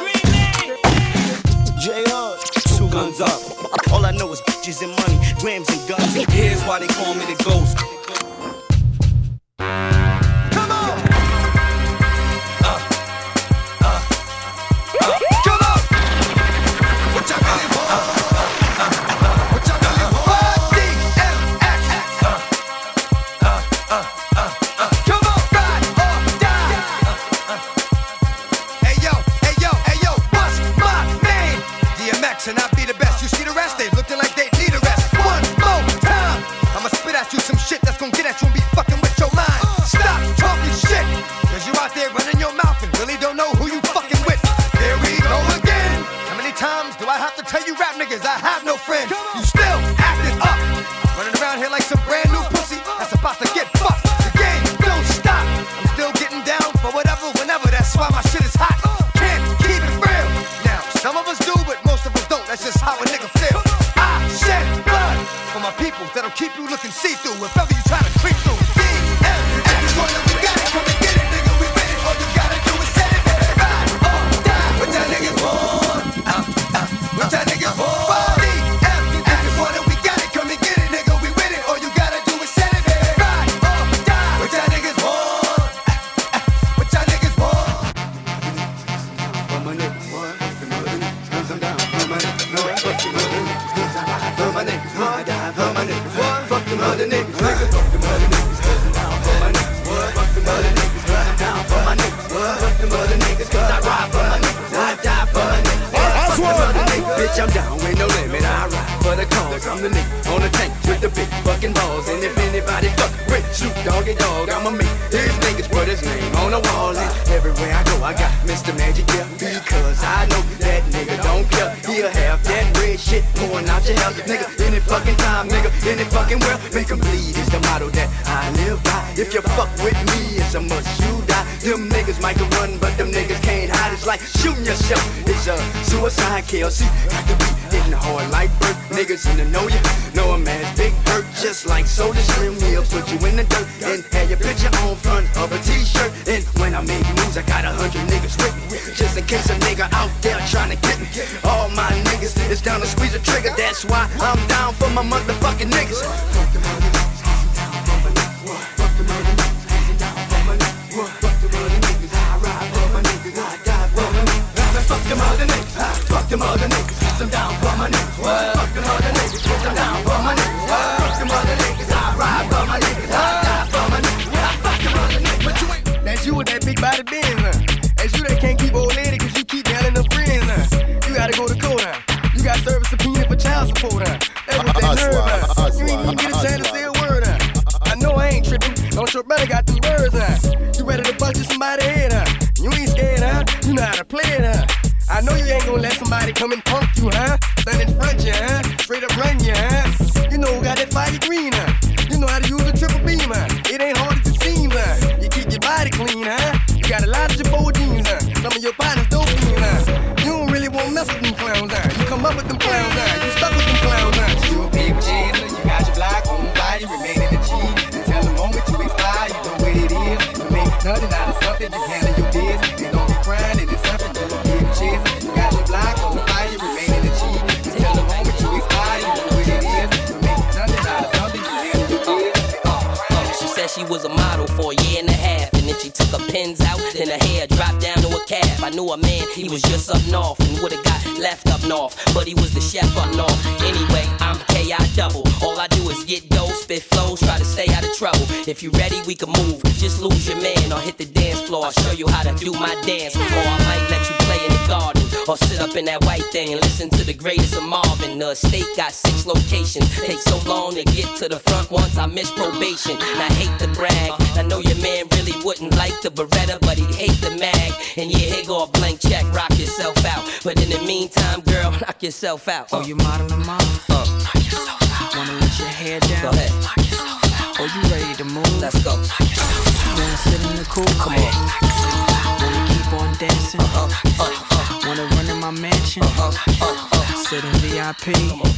Speaker 23: J-Hood, 2 guns up. All I know is bitches and money, grams and guns. Here's why they call me the ghost.
Speaker 24: And I be the best, you see the rest, they looking like they need a rest. One more time, I'ma spit at you some shit that's gonna get at you and be fucking with your mind. Stop talking shit, cause you out there running your mouth and really don't know who you fucking with. There we go again. How many times do I have to tell you rap niggas I have no friends? You still acting up, running around here like some brand new pussy that's about to get fucked. The game don't stop, I'm still getting down for whatever, whenever, that's why my shit is hot. Can't keep it real. Now, some of us do, but most of us don't. That's just how a nigga feel. I shed blood for my people that'll keep you looking see-through if ever you try to creep through. D-M-X, we got it, come and get it, nigga, we with it. All you gotta do is set it, baby. Ride or die. What y'all niggas want? What y'all niggas want? D-M-X, we got it, come and get it, nigga, we with it. All you gotta do is set it, baby. Ride or die. What y'all niggas want? What y'all niggas want? For my niggas want. Come down, for my niggas, no, fuck them other niggas, fuck them other niggas, fuck them other niggas.
Speaker 7: bitch, I'm down with no limit. I ride for the cause. I'm the nigga on the tank with the big fucking balls. And if anybody fuck with Snoop Doggy Dogg, I'ma make his niggas put his name on the wall. And everywhere I go, I got Mr. Magic, yeah. Because I know that nigga don't care. He'll have that red shit pouring out your hell. Nigga, any fucking time, nigga, any fucking world. Make him bleed is the motto that I live by. If you fuck with me, it's a must you die. Them niggas might can run, but them niggas can't hide. It's like shooting yourself. It's a suicide KLC. Got to be hitting hard like bird. Niggas in the know you. Know a man's big hurt. Just like Soda Stream, he'll put you in the dirt. And have your picture on front of a t-shirt. And when I make moves, I got 100 niggas with me. Just in case a nigga out there trying to get me. All my niggas is down to squeeze a trigger. That's why I'm down for my motherfucking niggas. Fuck them other niggas. Fuck them other niggas. Down for my niggas. Fuck them other niggas. I ride for my niggas. I die for my niggas. Fuck them other niggas. Fuck them other niggas. I'm down for my niggas. Fuck them other niggas. I'm down for my niggas. Fuck them other niggas. I ride for my niggas. I die for my niggas. Fuck them other niggas. But you ain't.
Speaker 9: That's you with that big body Benz, huh? That's you that can't keep old lady cause you keep yelling them friends, huh? You gotta go to court, huh? You got service subpoena for child support, huh? That was that nerve, huh? You ain't even get a chance to say a word, huh? I know I ain't tripping. Don't your brother got them birds, huh? You ready to bust somebody's head, huh? You ain't scared, huh? You know how to play it, huh? I know you ain't gonna let somebody come and punk you, huh? Stand in front you, huh? Straight up run you, huh? You know who got that fire green, huh? You know how to use a triple beam, huh? It ain't hard as it seems, huh? You keep your body clean, huh? You got a lot of your bold jeans, huh? Some of your partners don't clean, huh? You don't really want to mess with them clowns, huh? You come up with them clowns, huh? You stuck with them clowns, huh? You a big chaser, you got your block on fire, you remain in the G. Until the moment you expire, you know what it is. You make nothing out of something, you handle your biz. And don't be crying, and it's something you a big chaser. You got your block on fire, you remain in the G. Until the moment you expire, you know what it is. You make nothing out of something, you handle your biz.
Speaker 22: She said she was a model for a year and a half. And then she took her pins out, then her hair dropped down to a calf. I knew a man, he was just up north and would've got left up north, but he was the chef up north. Anyway, I'm K.I. double. All I do is get dough, spit flows, try to stay out of trouble. If you ready, we can move. Just lose your man or hit the dance floor. I'll show you how to do my dance. Or I might let you play in the garden or sit up in that white thing and listen to the greatest of Marvin. The estate got 6 locations. Takes so long to get to the front once I miss probation. And I hate to brag. I know your man really wouldn't like the Beretta, but he'd hate the mag. And yeah, here go a blank check, rock yourself out. But in the meantime, girl, knock yourself out.
Speaker 10: Oh, you modeling, mom? Knock yourself out. Wanna let your hair down?
Speaker 22: Go ahead.
Speaker 10: Knock yourself out. Oh, you ready to move?
Speaker 22: Let's go.
Speaker 10: Knock yourself out. Wanna sit in the cool?
Speaker 22: Come on.
Speaker 10: Knock yourself out. Wanna keep on dancing? Wanna run in my mansion? Sit in VIP?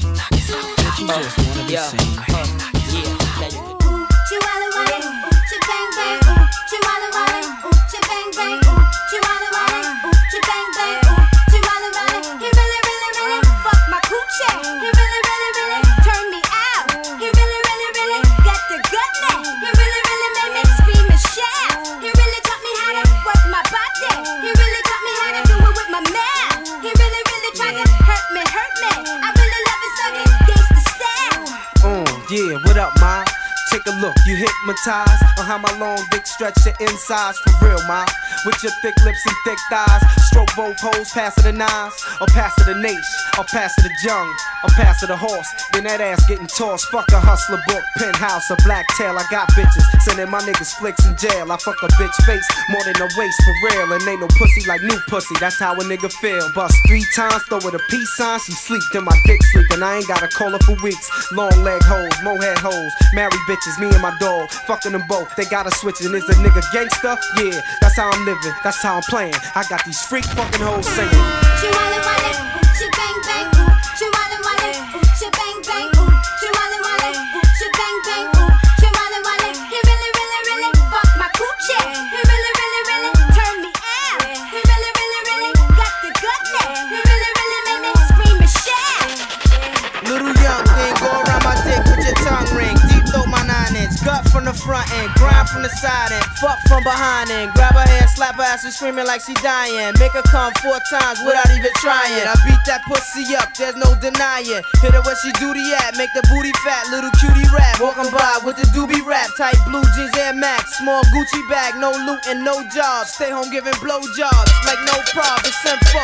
Speaker 10: But you just wanna be seen.
Speaker 22: Yeah, now you can.
Speaker 3: Chihuahua wale, chibang bang, chihuahua wale, chibang bang, chihuahua wale, chibang bang, chihuahua wale. He really, really, really fuck my coochie. He really, really, really turn me out. He really, really, really got the goodness. He really, really made me scream and shout. He really taught me how to work my body. He really taught me how to do it with my mouth. He really, really tried to hurt me. I really love his thuggin' gangsta style.
Speaker 4: Yeah, what up, ma? Take a look, you hypnotized on how my long dick stretch your insides for real, ma. With your thick lips and thick thighs, stroke both hoes, pass it the nines, or pass it the nation, or pass it the jung, or pass it the horse. Then that ass getting tossed. Fuck a hustler book, penthouse, a black tail. I got bitches sending my niggas flicks in jail. I fuck a bitch face more than a waist for real, and ain't no pussy like new pussy. That's how a nigga feel. Bust 3 times, throw it a peace sign. She sleep, then my dick sleep, and I ain't gotta call her for weeks. Long leg hoes, mohead hoes, married bitches, me and my dog, fucking them both. They gotta switch, and is a nigga gangster? Yeah, that's how I'm living, that's how I'm playing. I got these freak fucking hoes singing.
Speaker 3: Chihuahua wale, chibang bang, chihuahua wale, chibang bang, chihuahua wale, chibang bang, chihuahua wale. He really, really, really fuck my coochie. He really, really, really turn me out. He really, really, really got the goodness. He really, really made me scream and shout.
Speaker 11: Little young thing, go around my dick with your tongue ring. Deep throat my 9-inch, gut from the front end, grind from the side end, fuck from behind end. Grab her hand, slap her ass and screaming like she dying. Make her come 4 times without even trying. I beat that pussy up, there's no denying. Hit her where she duty at, make the booty fat, little cutie rap. Walking by with the doobie rap, tight blue jeans Air Max, small Gucci bag, no loot and no job. Stay home giving blowjobs like no prob, it's simple.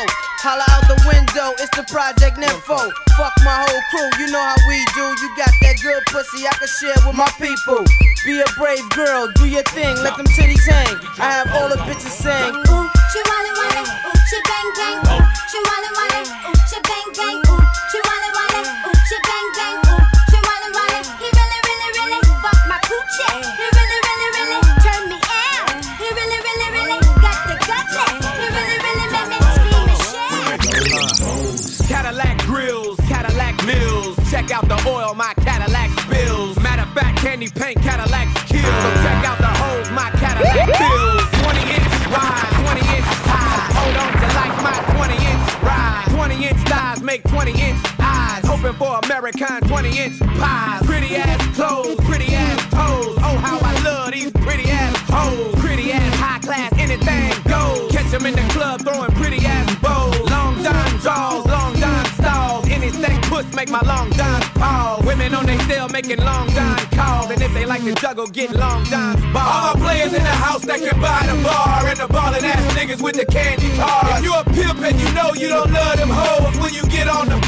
Speaker 11: Holla out the window, it's the Project Nympho. Fuck my whole crew, you know how we do. You got that good pussy I can share with my people. Be a brave girl, do your thing, let them titties hang. I have all the bitches saying, ooh,
Speaker 3: she wallin', ooh, she bang bang, ooh, she wallin', ooh, she bang bang, ooh, she wallin', ooh, she bang bang, ooh, she wallin', he really fuck my coochie, he really turn me out, he really got the guts, he really make me scream and shout.
Speaker 2: Cadillac grills, Cadillac mills. Check out the oil my Cadillac spills. Matter of fact, candy paint Cadillacs kill. So check out the holes my Cadillac fills. 20-inch wide, 20-inch high. Hold on to like my 20-inch ride. 20-inch thighs make 20-inch eyes. Hoping for American 20-inch pies. Pretty ass clothes, pretty ass toes. Oh, how I love these pretty ass hoes. Pretty ass high class, anything goes. Catch them in the club throwing pretty ass bows. Long John draws, long John stalls. Anything puss make my long John pause. Women on they cell making long John calls. And if they like to juggle, get long John's balls. All my players in the house that can buy the bar. And the ballin' ass niggas with the candy cars. If you a pimp and you know you don't love them hoes when you get on the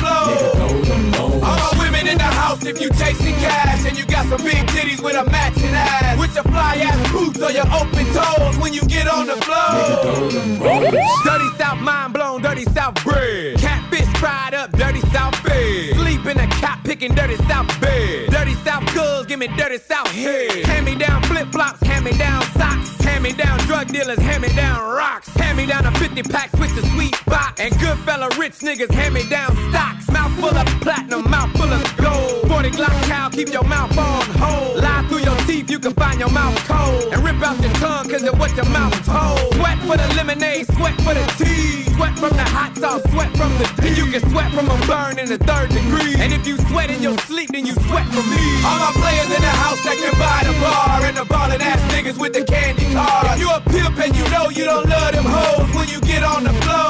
Speaker 2: floor. All my women in the house if you chasing cash. And you got some big titties with a matching ass. With your fly ass boots or your open toes when you get on the floor. Dirty South mind blown, dirty South bread. Catfish fried up, dirty South fed. Sleep in a cop picking dirty South bed. Dirty South girls, give me dirty South head. Hand me down flip flops, hand me down socks. Hand me down drug dealers, hand me down rocks. Hand me down a 50 pack, switch the sweet box. And good fella rich niggas, hand me down stocks. Mouth full of platinum, mouth full of gold. 40 Glock cow, keep your mouth on hold. Lie through your teeth, you can find your mouth cold. And rip out your tongue, cause of what your mouth told. Sweat for the lemonade, sweat for the tea. Sweat from the hot sauce, sweat from the tea. And you can sweat from a burn in the 3rd degree. And if you sweat in your sleep, then you sweat for me. All my players in the house that can buy the bar. And the ballin' ass niggas with the candy cars. If you a pimp and you know you don't love them hoes when you get on the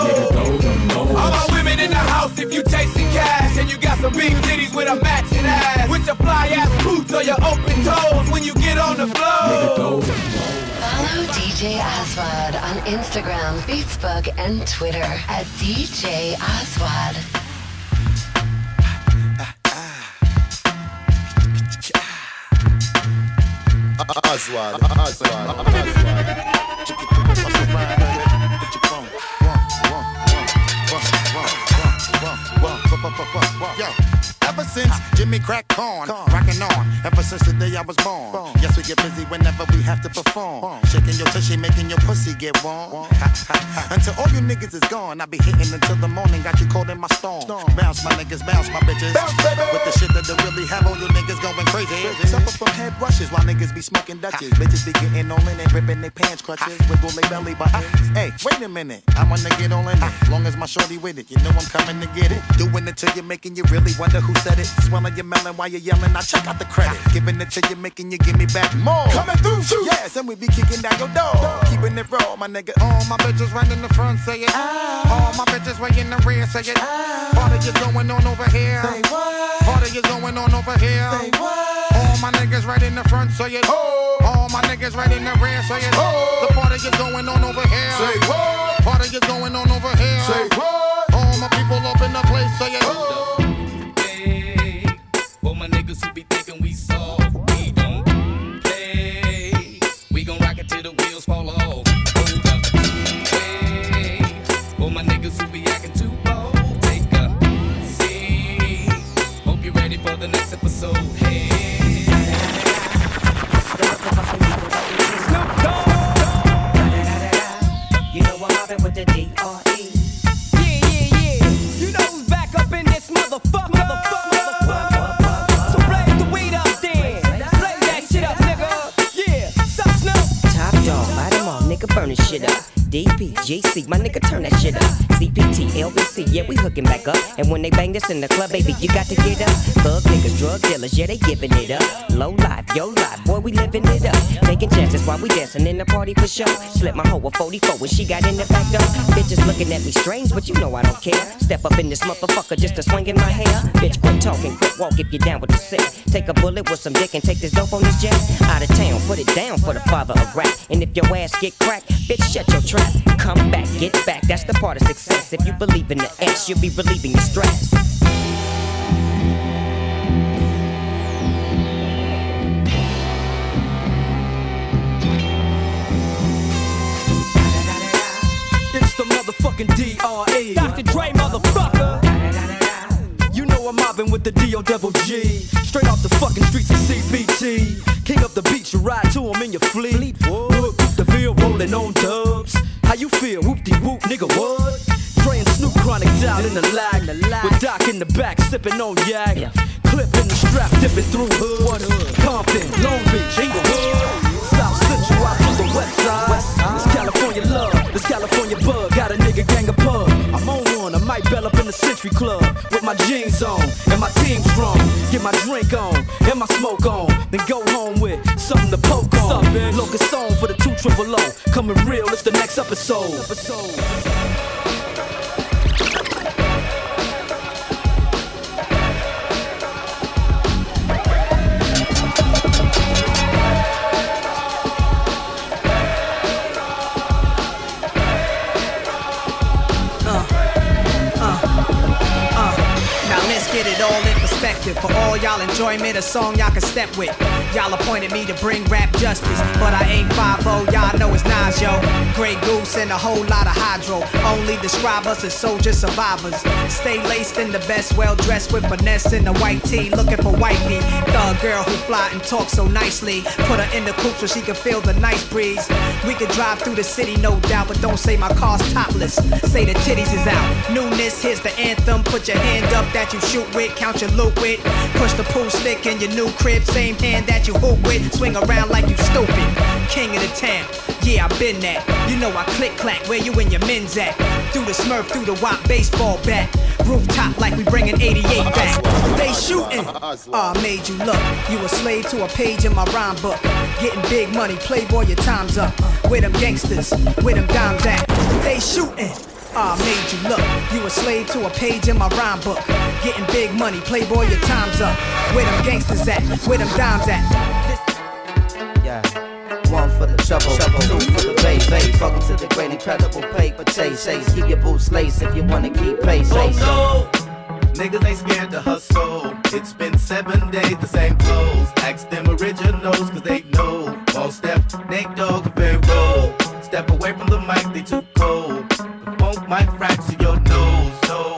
Speaker 2: floor. All my women in the house if you chasing cash. And you got some big titties with a matching ass. With your fly ass boots or your open toes when you get on the floor.
Speaker 1: Follow DJ Aswad on Instagram, Facebook, and Twitter at DJ Aswad.
Speaker 12: Aswad.
Speaker 8: Yo, ever since Jimmy cracked corn, rockin' on, ever since the day I was born. Yes, we get busy whenever we have to perform. Shaking your tushy, making your pussy get warm. Until all you niggas is gone, I be hitting until the morning, got you caught in my storm. Bounce my niggas, bounce my bitches. With the shit that they really have all you niggas going crazy. Suffer from head rushes while niggas be smoking Dutches. Bitches be getting all in it, ripping their pants crutches, wiggle their belly buttons. Hey, wait a minute, I wanna get all in it. Long as my shorty with it, you know I'm coming to get it. Doing it till you're making you really wonder who said it. Swelling your melon while you're yelling, I check out the credit. Giving it till you're making you give me back more. Coming through, yes, and we be kicking down your door. Keeping it raw, my nigga. All my bitches right in the front, say it. All my bitches right in the rear, say it. Party is going on over here. Say what? Party is going on over here. Say what? All my niggas right in the front, say it. All my niggas right in the rear, say it. The party is going on over here. Say what? Party is going on over here. Say what? All my people up in the place, say it.
Speaker 13: For my niggas who be thinking we soft, we don't play. We gon' rock it till the wheels fall off. Hold up, hey. For my niggas who be acting too bold, take a seat. Hope you're ready for the next episode. Hey.
Speaker 6: Snoop Dogg. You know I'm mobbing with the D.R.E.
Speaker 2: Yeah. You know who's back up in this motherfucker. So blaze the weed up then. Blaze that shit up, nigga. Yeah, sup, Snoop?
Speaker 6: Top dog, light 'em all, nigga, burn this shit up. DP, GC, my nigga, turn that shit up. CPT, LBC, yeah, we hooking back up. And when they bang this in the club, baby, you got to get up. Thug niggas, drug dealers, yeah, they giving it up. Low life, yo life, boy, we living it up. Taking chances while we dancing in the party for sure. Slip my hoe a 44 when she got in the back door. Bitches looking at me strange, but you know I don't care. Step up in this motherfucker just to swing in my hair. Bitch, quit talking, quit walk if you're down with the sick. Take a bullet with some dick and take this dope on this jet. Out of town, put it down for the father of rap. And if your ass get cracked, bitch, shut your trap. Come I'm back, get back, that's the part of success. If you believe in the S, you'll be relieving your stress.
Speaker 4: It's the motherfucking D.R.E. Dr. Dre, motherfucker. You know I'm mobbing with the D.O.double-G. Straight off the fucking streets of CBT. King up the beach, you ride to him in your fleet. Whoop, the Ville rolling on dubs. How you feel? Whoop-de-whoop, nigga, what? Praying Snoop Chronic down in the lag. With Doc in the back, sipping on yak. Clip in the strap, dipping through hood. Compton, Long Beach, Inglewood. South Central, out to the west side. This California love, this California bug. Got a nigga gang of pub. I'm on one, I might bell up in the Century Club. With my jeans on, and my team strong. Get my drink on, and my smoke on. Then go home with something to poke on. Locust song for the 200. Coming real, it's the next episode.
Speaker 5: Get it all in perspective. For all y'all enjoyment, a song y'all can step with. Y'all appointed me to bring rap justice, but I ain't 5-0, y'all know it's Nas, yo. Grey Goose and a whole lot of hydro. Only describe us as soldier survivors. Stay laced in the best, well dressed with finesse in the white tee, looking for wifey. Thug girl who fly and talk so nicely. Put her in the coupe so she can feel the nice breeze. We could drive through the city, no doubt, but don't say my car's topless. Say the titties is out. Newness, here's the anthem. Put your hand up that you shoot with, count your loot with. Push the pool stick in your new crib, same hand that you hoop with. Swing around like you stupid. King of the town, yeah, I been that. You know I click clack, where you and your men's at. Through the Smurf, through the WAP baseball bat. Rooftop like we bringing 88 back. They shooting. I made you look. You a slave to a page in my rhyme book. Getting big money, playboy, your time's up. Where them gangsters, where them dimes at? They shooting. I made you look. You a slave to a page in my rhyme book. Getting big money, playboy, your time's up. Where them gangsters at? Where them dimes at?
Speaker 11: Yeah. One for the trouble, two for the bass. Welcome to the great incredible paper chase. Keep your boots laced if you wanna keep pace.
Speaker 14: Oh no, niggas ain't scared to hustle. It's been 7 days, the same clothes. Ask them originals, cause they know. Won't step, Nate Dogg, very roll. Step away from the mic, they too cold. The funk might fracture your nose.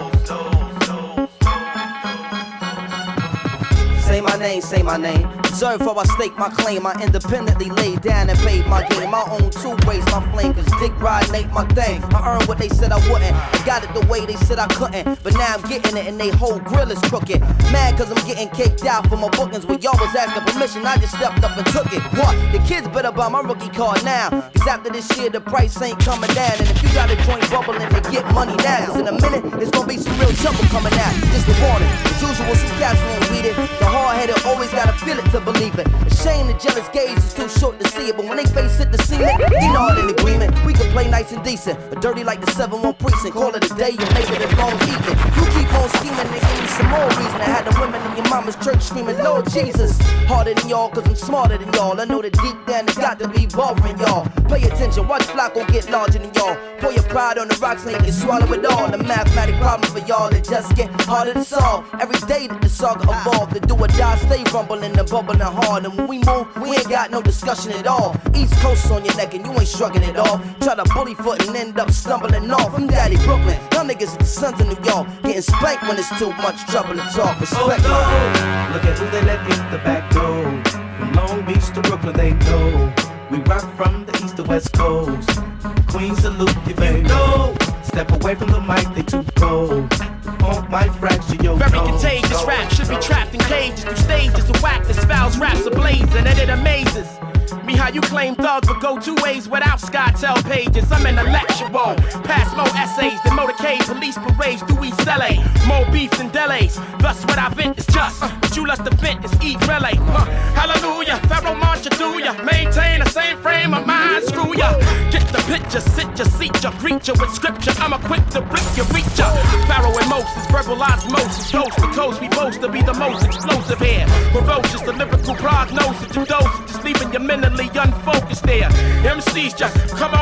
Speaker 11: Say my name. Observe how I stake my claim. I independently laid down and paid my game. My own two ways, my flame, cause dick riding ain't my thing. I earned what they said I wouldn't. I got it the way they said I couldn't. But now I'm getting it and they whole grill is crooked. Mad cause I'm getting kicked out for my bookings. When y'all was asking permission, I just stepped up and took it. What? The kids better buy my rookie card now. Cause after this year, the price ain't coming down. And if you got a joint bubbling, they get money now. Cause in a minute, it's gonna be some real trouble coming out. Just a warning. As usual, some cats won't read it. The hard-headed always gotta feel it to believe it. A shame the jealous gaze is too short to see it. But when they face it to see it, they all in agreement. We can play nice and decent, but dirty like the 7-1 precinct. Call it a day, you make it a long evening. You keep on scheming and give me some more reason. I had the women in your mama's church screaming, Lord Jesus. Harder than y'all, cause I'm smarter than y'all. I know that deep down it's got to be bothering y'all. Pay attention, watch Flacco get larger than y'all. Pour your pride on the rocks and you can swallow it all. The mathematic problem for y'all, it just get harder to solve. Every day that the saga evolved, the do or die stay rumbling and bubbling hard. And when we move, we ain't got no discussion at all. East Coast on your neck and you ain't shrugging it off. Try to bully foot and end up stumbling off. I'm Daddy Brooklyn, y'all niggas are the sons of New York. Getting spanked when it's too much trouble to talk. Respect
Speaker 14: Look at who they let in the back door. From Long Beach to Brooklyn, they know. We rock from the east to west coast. Queen salute you, baby. No. Step away from the mic, they too cold. Funk might fracture your
Speaker 2: Very
Speaker 14: nose.
Speaker 2: contagious rap should be trapped in cages. Through stages of whackness, fouls, raps ablazing, and it amazes me how you claim thug but go 2 ways without SkyTel pages. I'm in a lecture room, pass more essays than motorcade, police parades through East LA. More beef than delays, thus what I vent is just what you lust to vent is eat relay. Hallelujah, Pharaoh Marcha do ya, maintain the same frame of mind, screw ya. Get the picture, sit ya, seat ya, greet ya with scripture, I'm equipped to brick ya, reach ya. Pharaoh and Moses, verbal osmosis, coast to coast, we boast to be the most explosive here. Ferocious, the lyrical prognosis, you dose, just leaving you mentally unfocused there. MCs just come on round,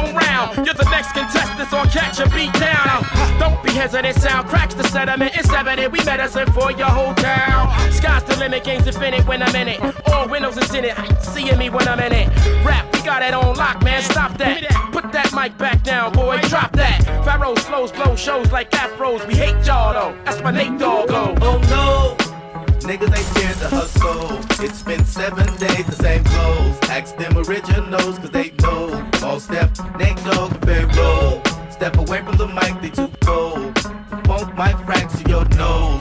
Speaker 15: down. You're the next contestant, so I'll catch a beat down. Don't be hesitant, sound cracks the sediment. It's evident we medicine for your whole town. Sky's the limit, game's infinite when I'm in it. All windows is in it, seeing me when I'm in it. Rap, we got it on lock, man, stop that. Put that mic back down, boy, drop that. Pharaohs, flows, blow shows like afros. We hate y'all though, that's my Nate Dogg.
Speaker 14: Oh no! Niggas ain't scared to hustle. It's been 7 days, the same clothes. Ask them originals, cause they know. All step, Nate Dogg, Pharaoh. Step away from the mic, they too cold. Won't mic fracture your nose.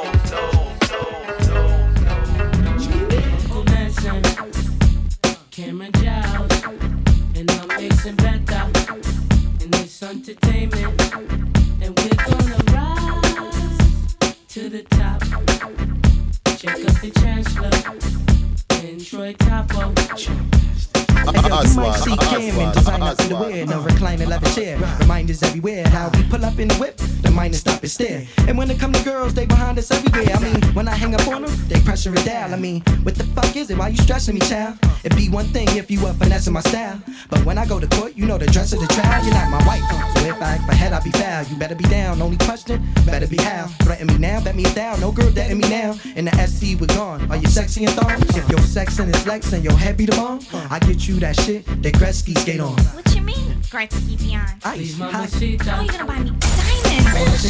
Speaker 20: Cameron Giles, and I'm mixing better. And it's entertainment, and we're gonna rise to the top. Check out the Chancellor and Troy Capo.
Speaker 11: You might see Cameron designer underwear, no reclining leather chair. Reminders everywhere how we pull up in the whip, the miners stop and stare. And when it come to girls, they behind us everywhere. I mean, when I hang up on them, they pressure it down. I mean, what the fuck is it? Why you stressing me, child? It'd be one thing if you were finessing my style, but when I go to court, you know the dress of the trial. You're not my wife, so if I act for head, I'll be foul. You better be down. Only question, better be how. Threaten me now, bet me it down. No girl dating me now. In the SC, we're gone. Are you sexy and thong? If your sex and his legs and your head be the bomb, I get you that shit that Gretzky skate on.
Speaker 16: What you mean, Gretzky beyond?
Speaker 20: Please, Mamacita.
Speaker 16: How you gonna buy me diamonds?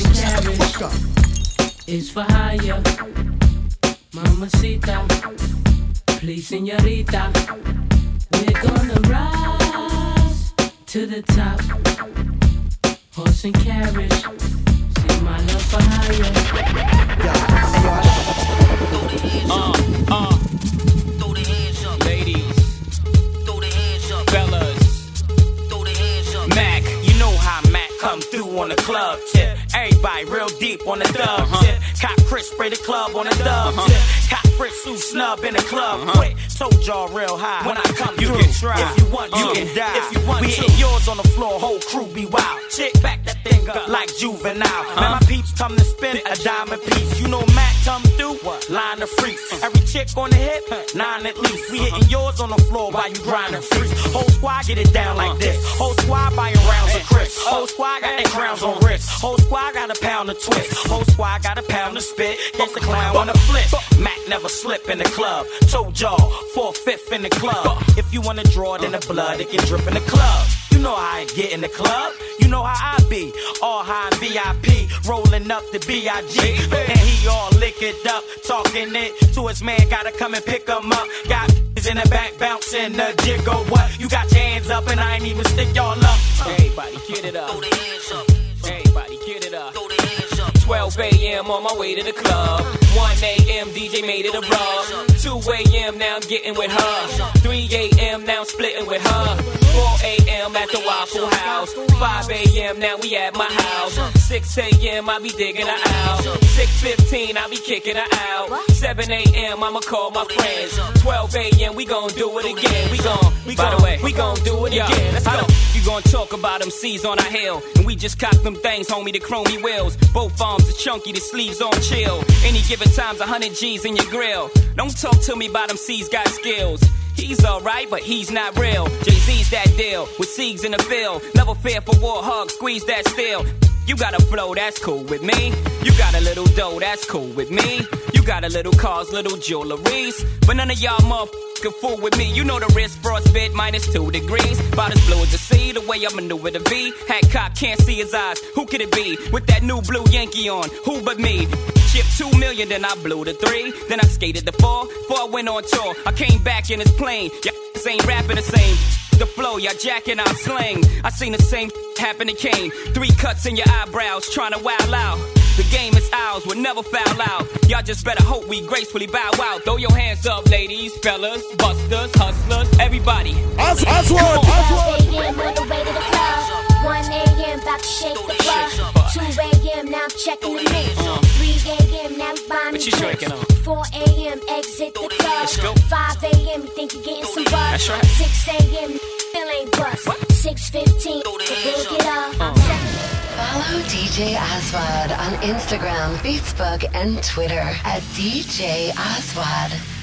Speaker 20: It's for hire. Mamacita. Please, señorita. We're gonna rise to the top. Horse and carriage. See my love for hire.
Speaker 2: Ladies, fellas, Mac, you know how Mac come through on the club tip. Everybody real deep on the dub tip. Cop Chris spray the club on the dub tip. Cop Fritz who snub in the club quick. Told y'all real high. When I come you can try. If you want, you can die. If you want, we hit yours on the floor. Whole crew be wild. Chick back that thing up like juvenile. Man, my peeps come to spin a diamond piece. You know Mac come through. Line of freaks. Every chick on the hip, 9 at least. We hitting yours on the floor while you grinding freaks. Whole squad get it down like this. Whole squad buying rounds of Chris. Whole squad got their crowns on wrist. Whole squad got a pound of twist. Whole squad got a pound of spit. Guess the clown on the flip. Mac never slip in the club. Told y'all, 4/5 in the club. If you wanna draw it in the blood, it can drip in the club. You know how I get in the club. You know how I be. All high in VIP, rolling up the B.I.G. And he all liquored up, talking it to his man. Gotta come and pick him up. Got in the back bouncing the jiggle. What? You got your hands up and I ain't even stick y'all up. Everybody get it up. Throw the hands up. Everybody get it up. Throw the hands up. 12 a.m. on my way to the club. 1 a.m. DJ made it a rub. 2 a.m. now I'm getting with her. 3 a.m. now I'm splitting with her. 4 a.m. at the Waffle House. 5 a.m. now we at my house. 6 a.m. I be digging her out. 6:15 I be kicking her out. 7 a.m. I'ma call my friends. 12 a.m. we gon' do it again. We gon' do it again. Let's go. You gon' talk about them C's on our hill, and we just cop them things, homie, the chromey wheels. Both arms are chunky, the sleeves on chill. Any given time's 100 G's in your grill. Don't talk to me about them C's got skills. He's alright, but he's not real. Jay-Z's that deal, with C's in the field. Never fear for war, hug, squeeze that steel. You got a flow, that's cool with me. You got a little dough, that's cool with me. You got a little cars, little jewelries. But none of y'all motherfucking fool with me. You know the wrist frostbit -2 degrees. About as blue as the sea, the way I maneuver the V. Hat cock, can't see his eyes. Who could it be? With that new blue Yankee on, who but me? Shipped 2 million, then I blew the 3. Then I skated the 4, before I went on tour. I came back in his plane. Y'all ain't rapping the same. The flow, y'all jacking our slang. I seen the same happen to Kane. 3 cuts in your eyebrows, trying to wow out. The game is ours, we'll never foul out. Y'all just better hope we gracefully bow out. Throw your hands up, ladies, fellas, busters, hustlers, everybody.
Speaker 16: Oswald! 12 a.m. on the way to the club. 1 a.m. about to shake the club. 2 a.m. now I'm checking the mix. 3 a.m. now I'm buying me drinks. 4 a.m. exit the club. 5 a.m. you think you're getting some buzz. 6 a.m. still ain't bust. 6:15 to book it up.
Speaker 1: Follow DJ Aswad on Instagram, Facebook, and Twitter at DJ Aswad.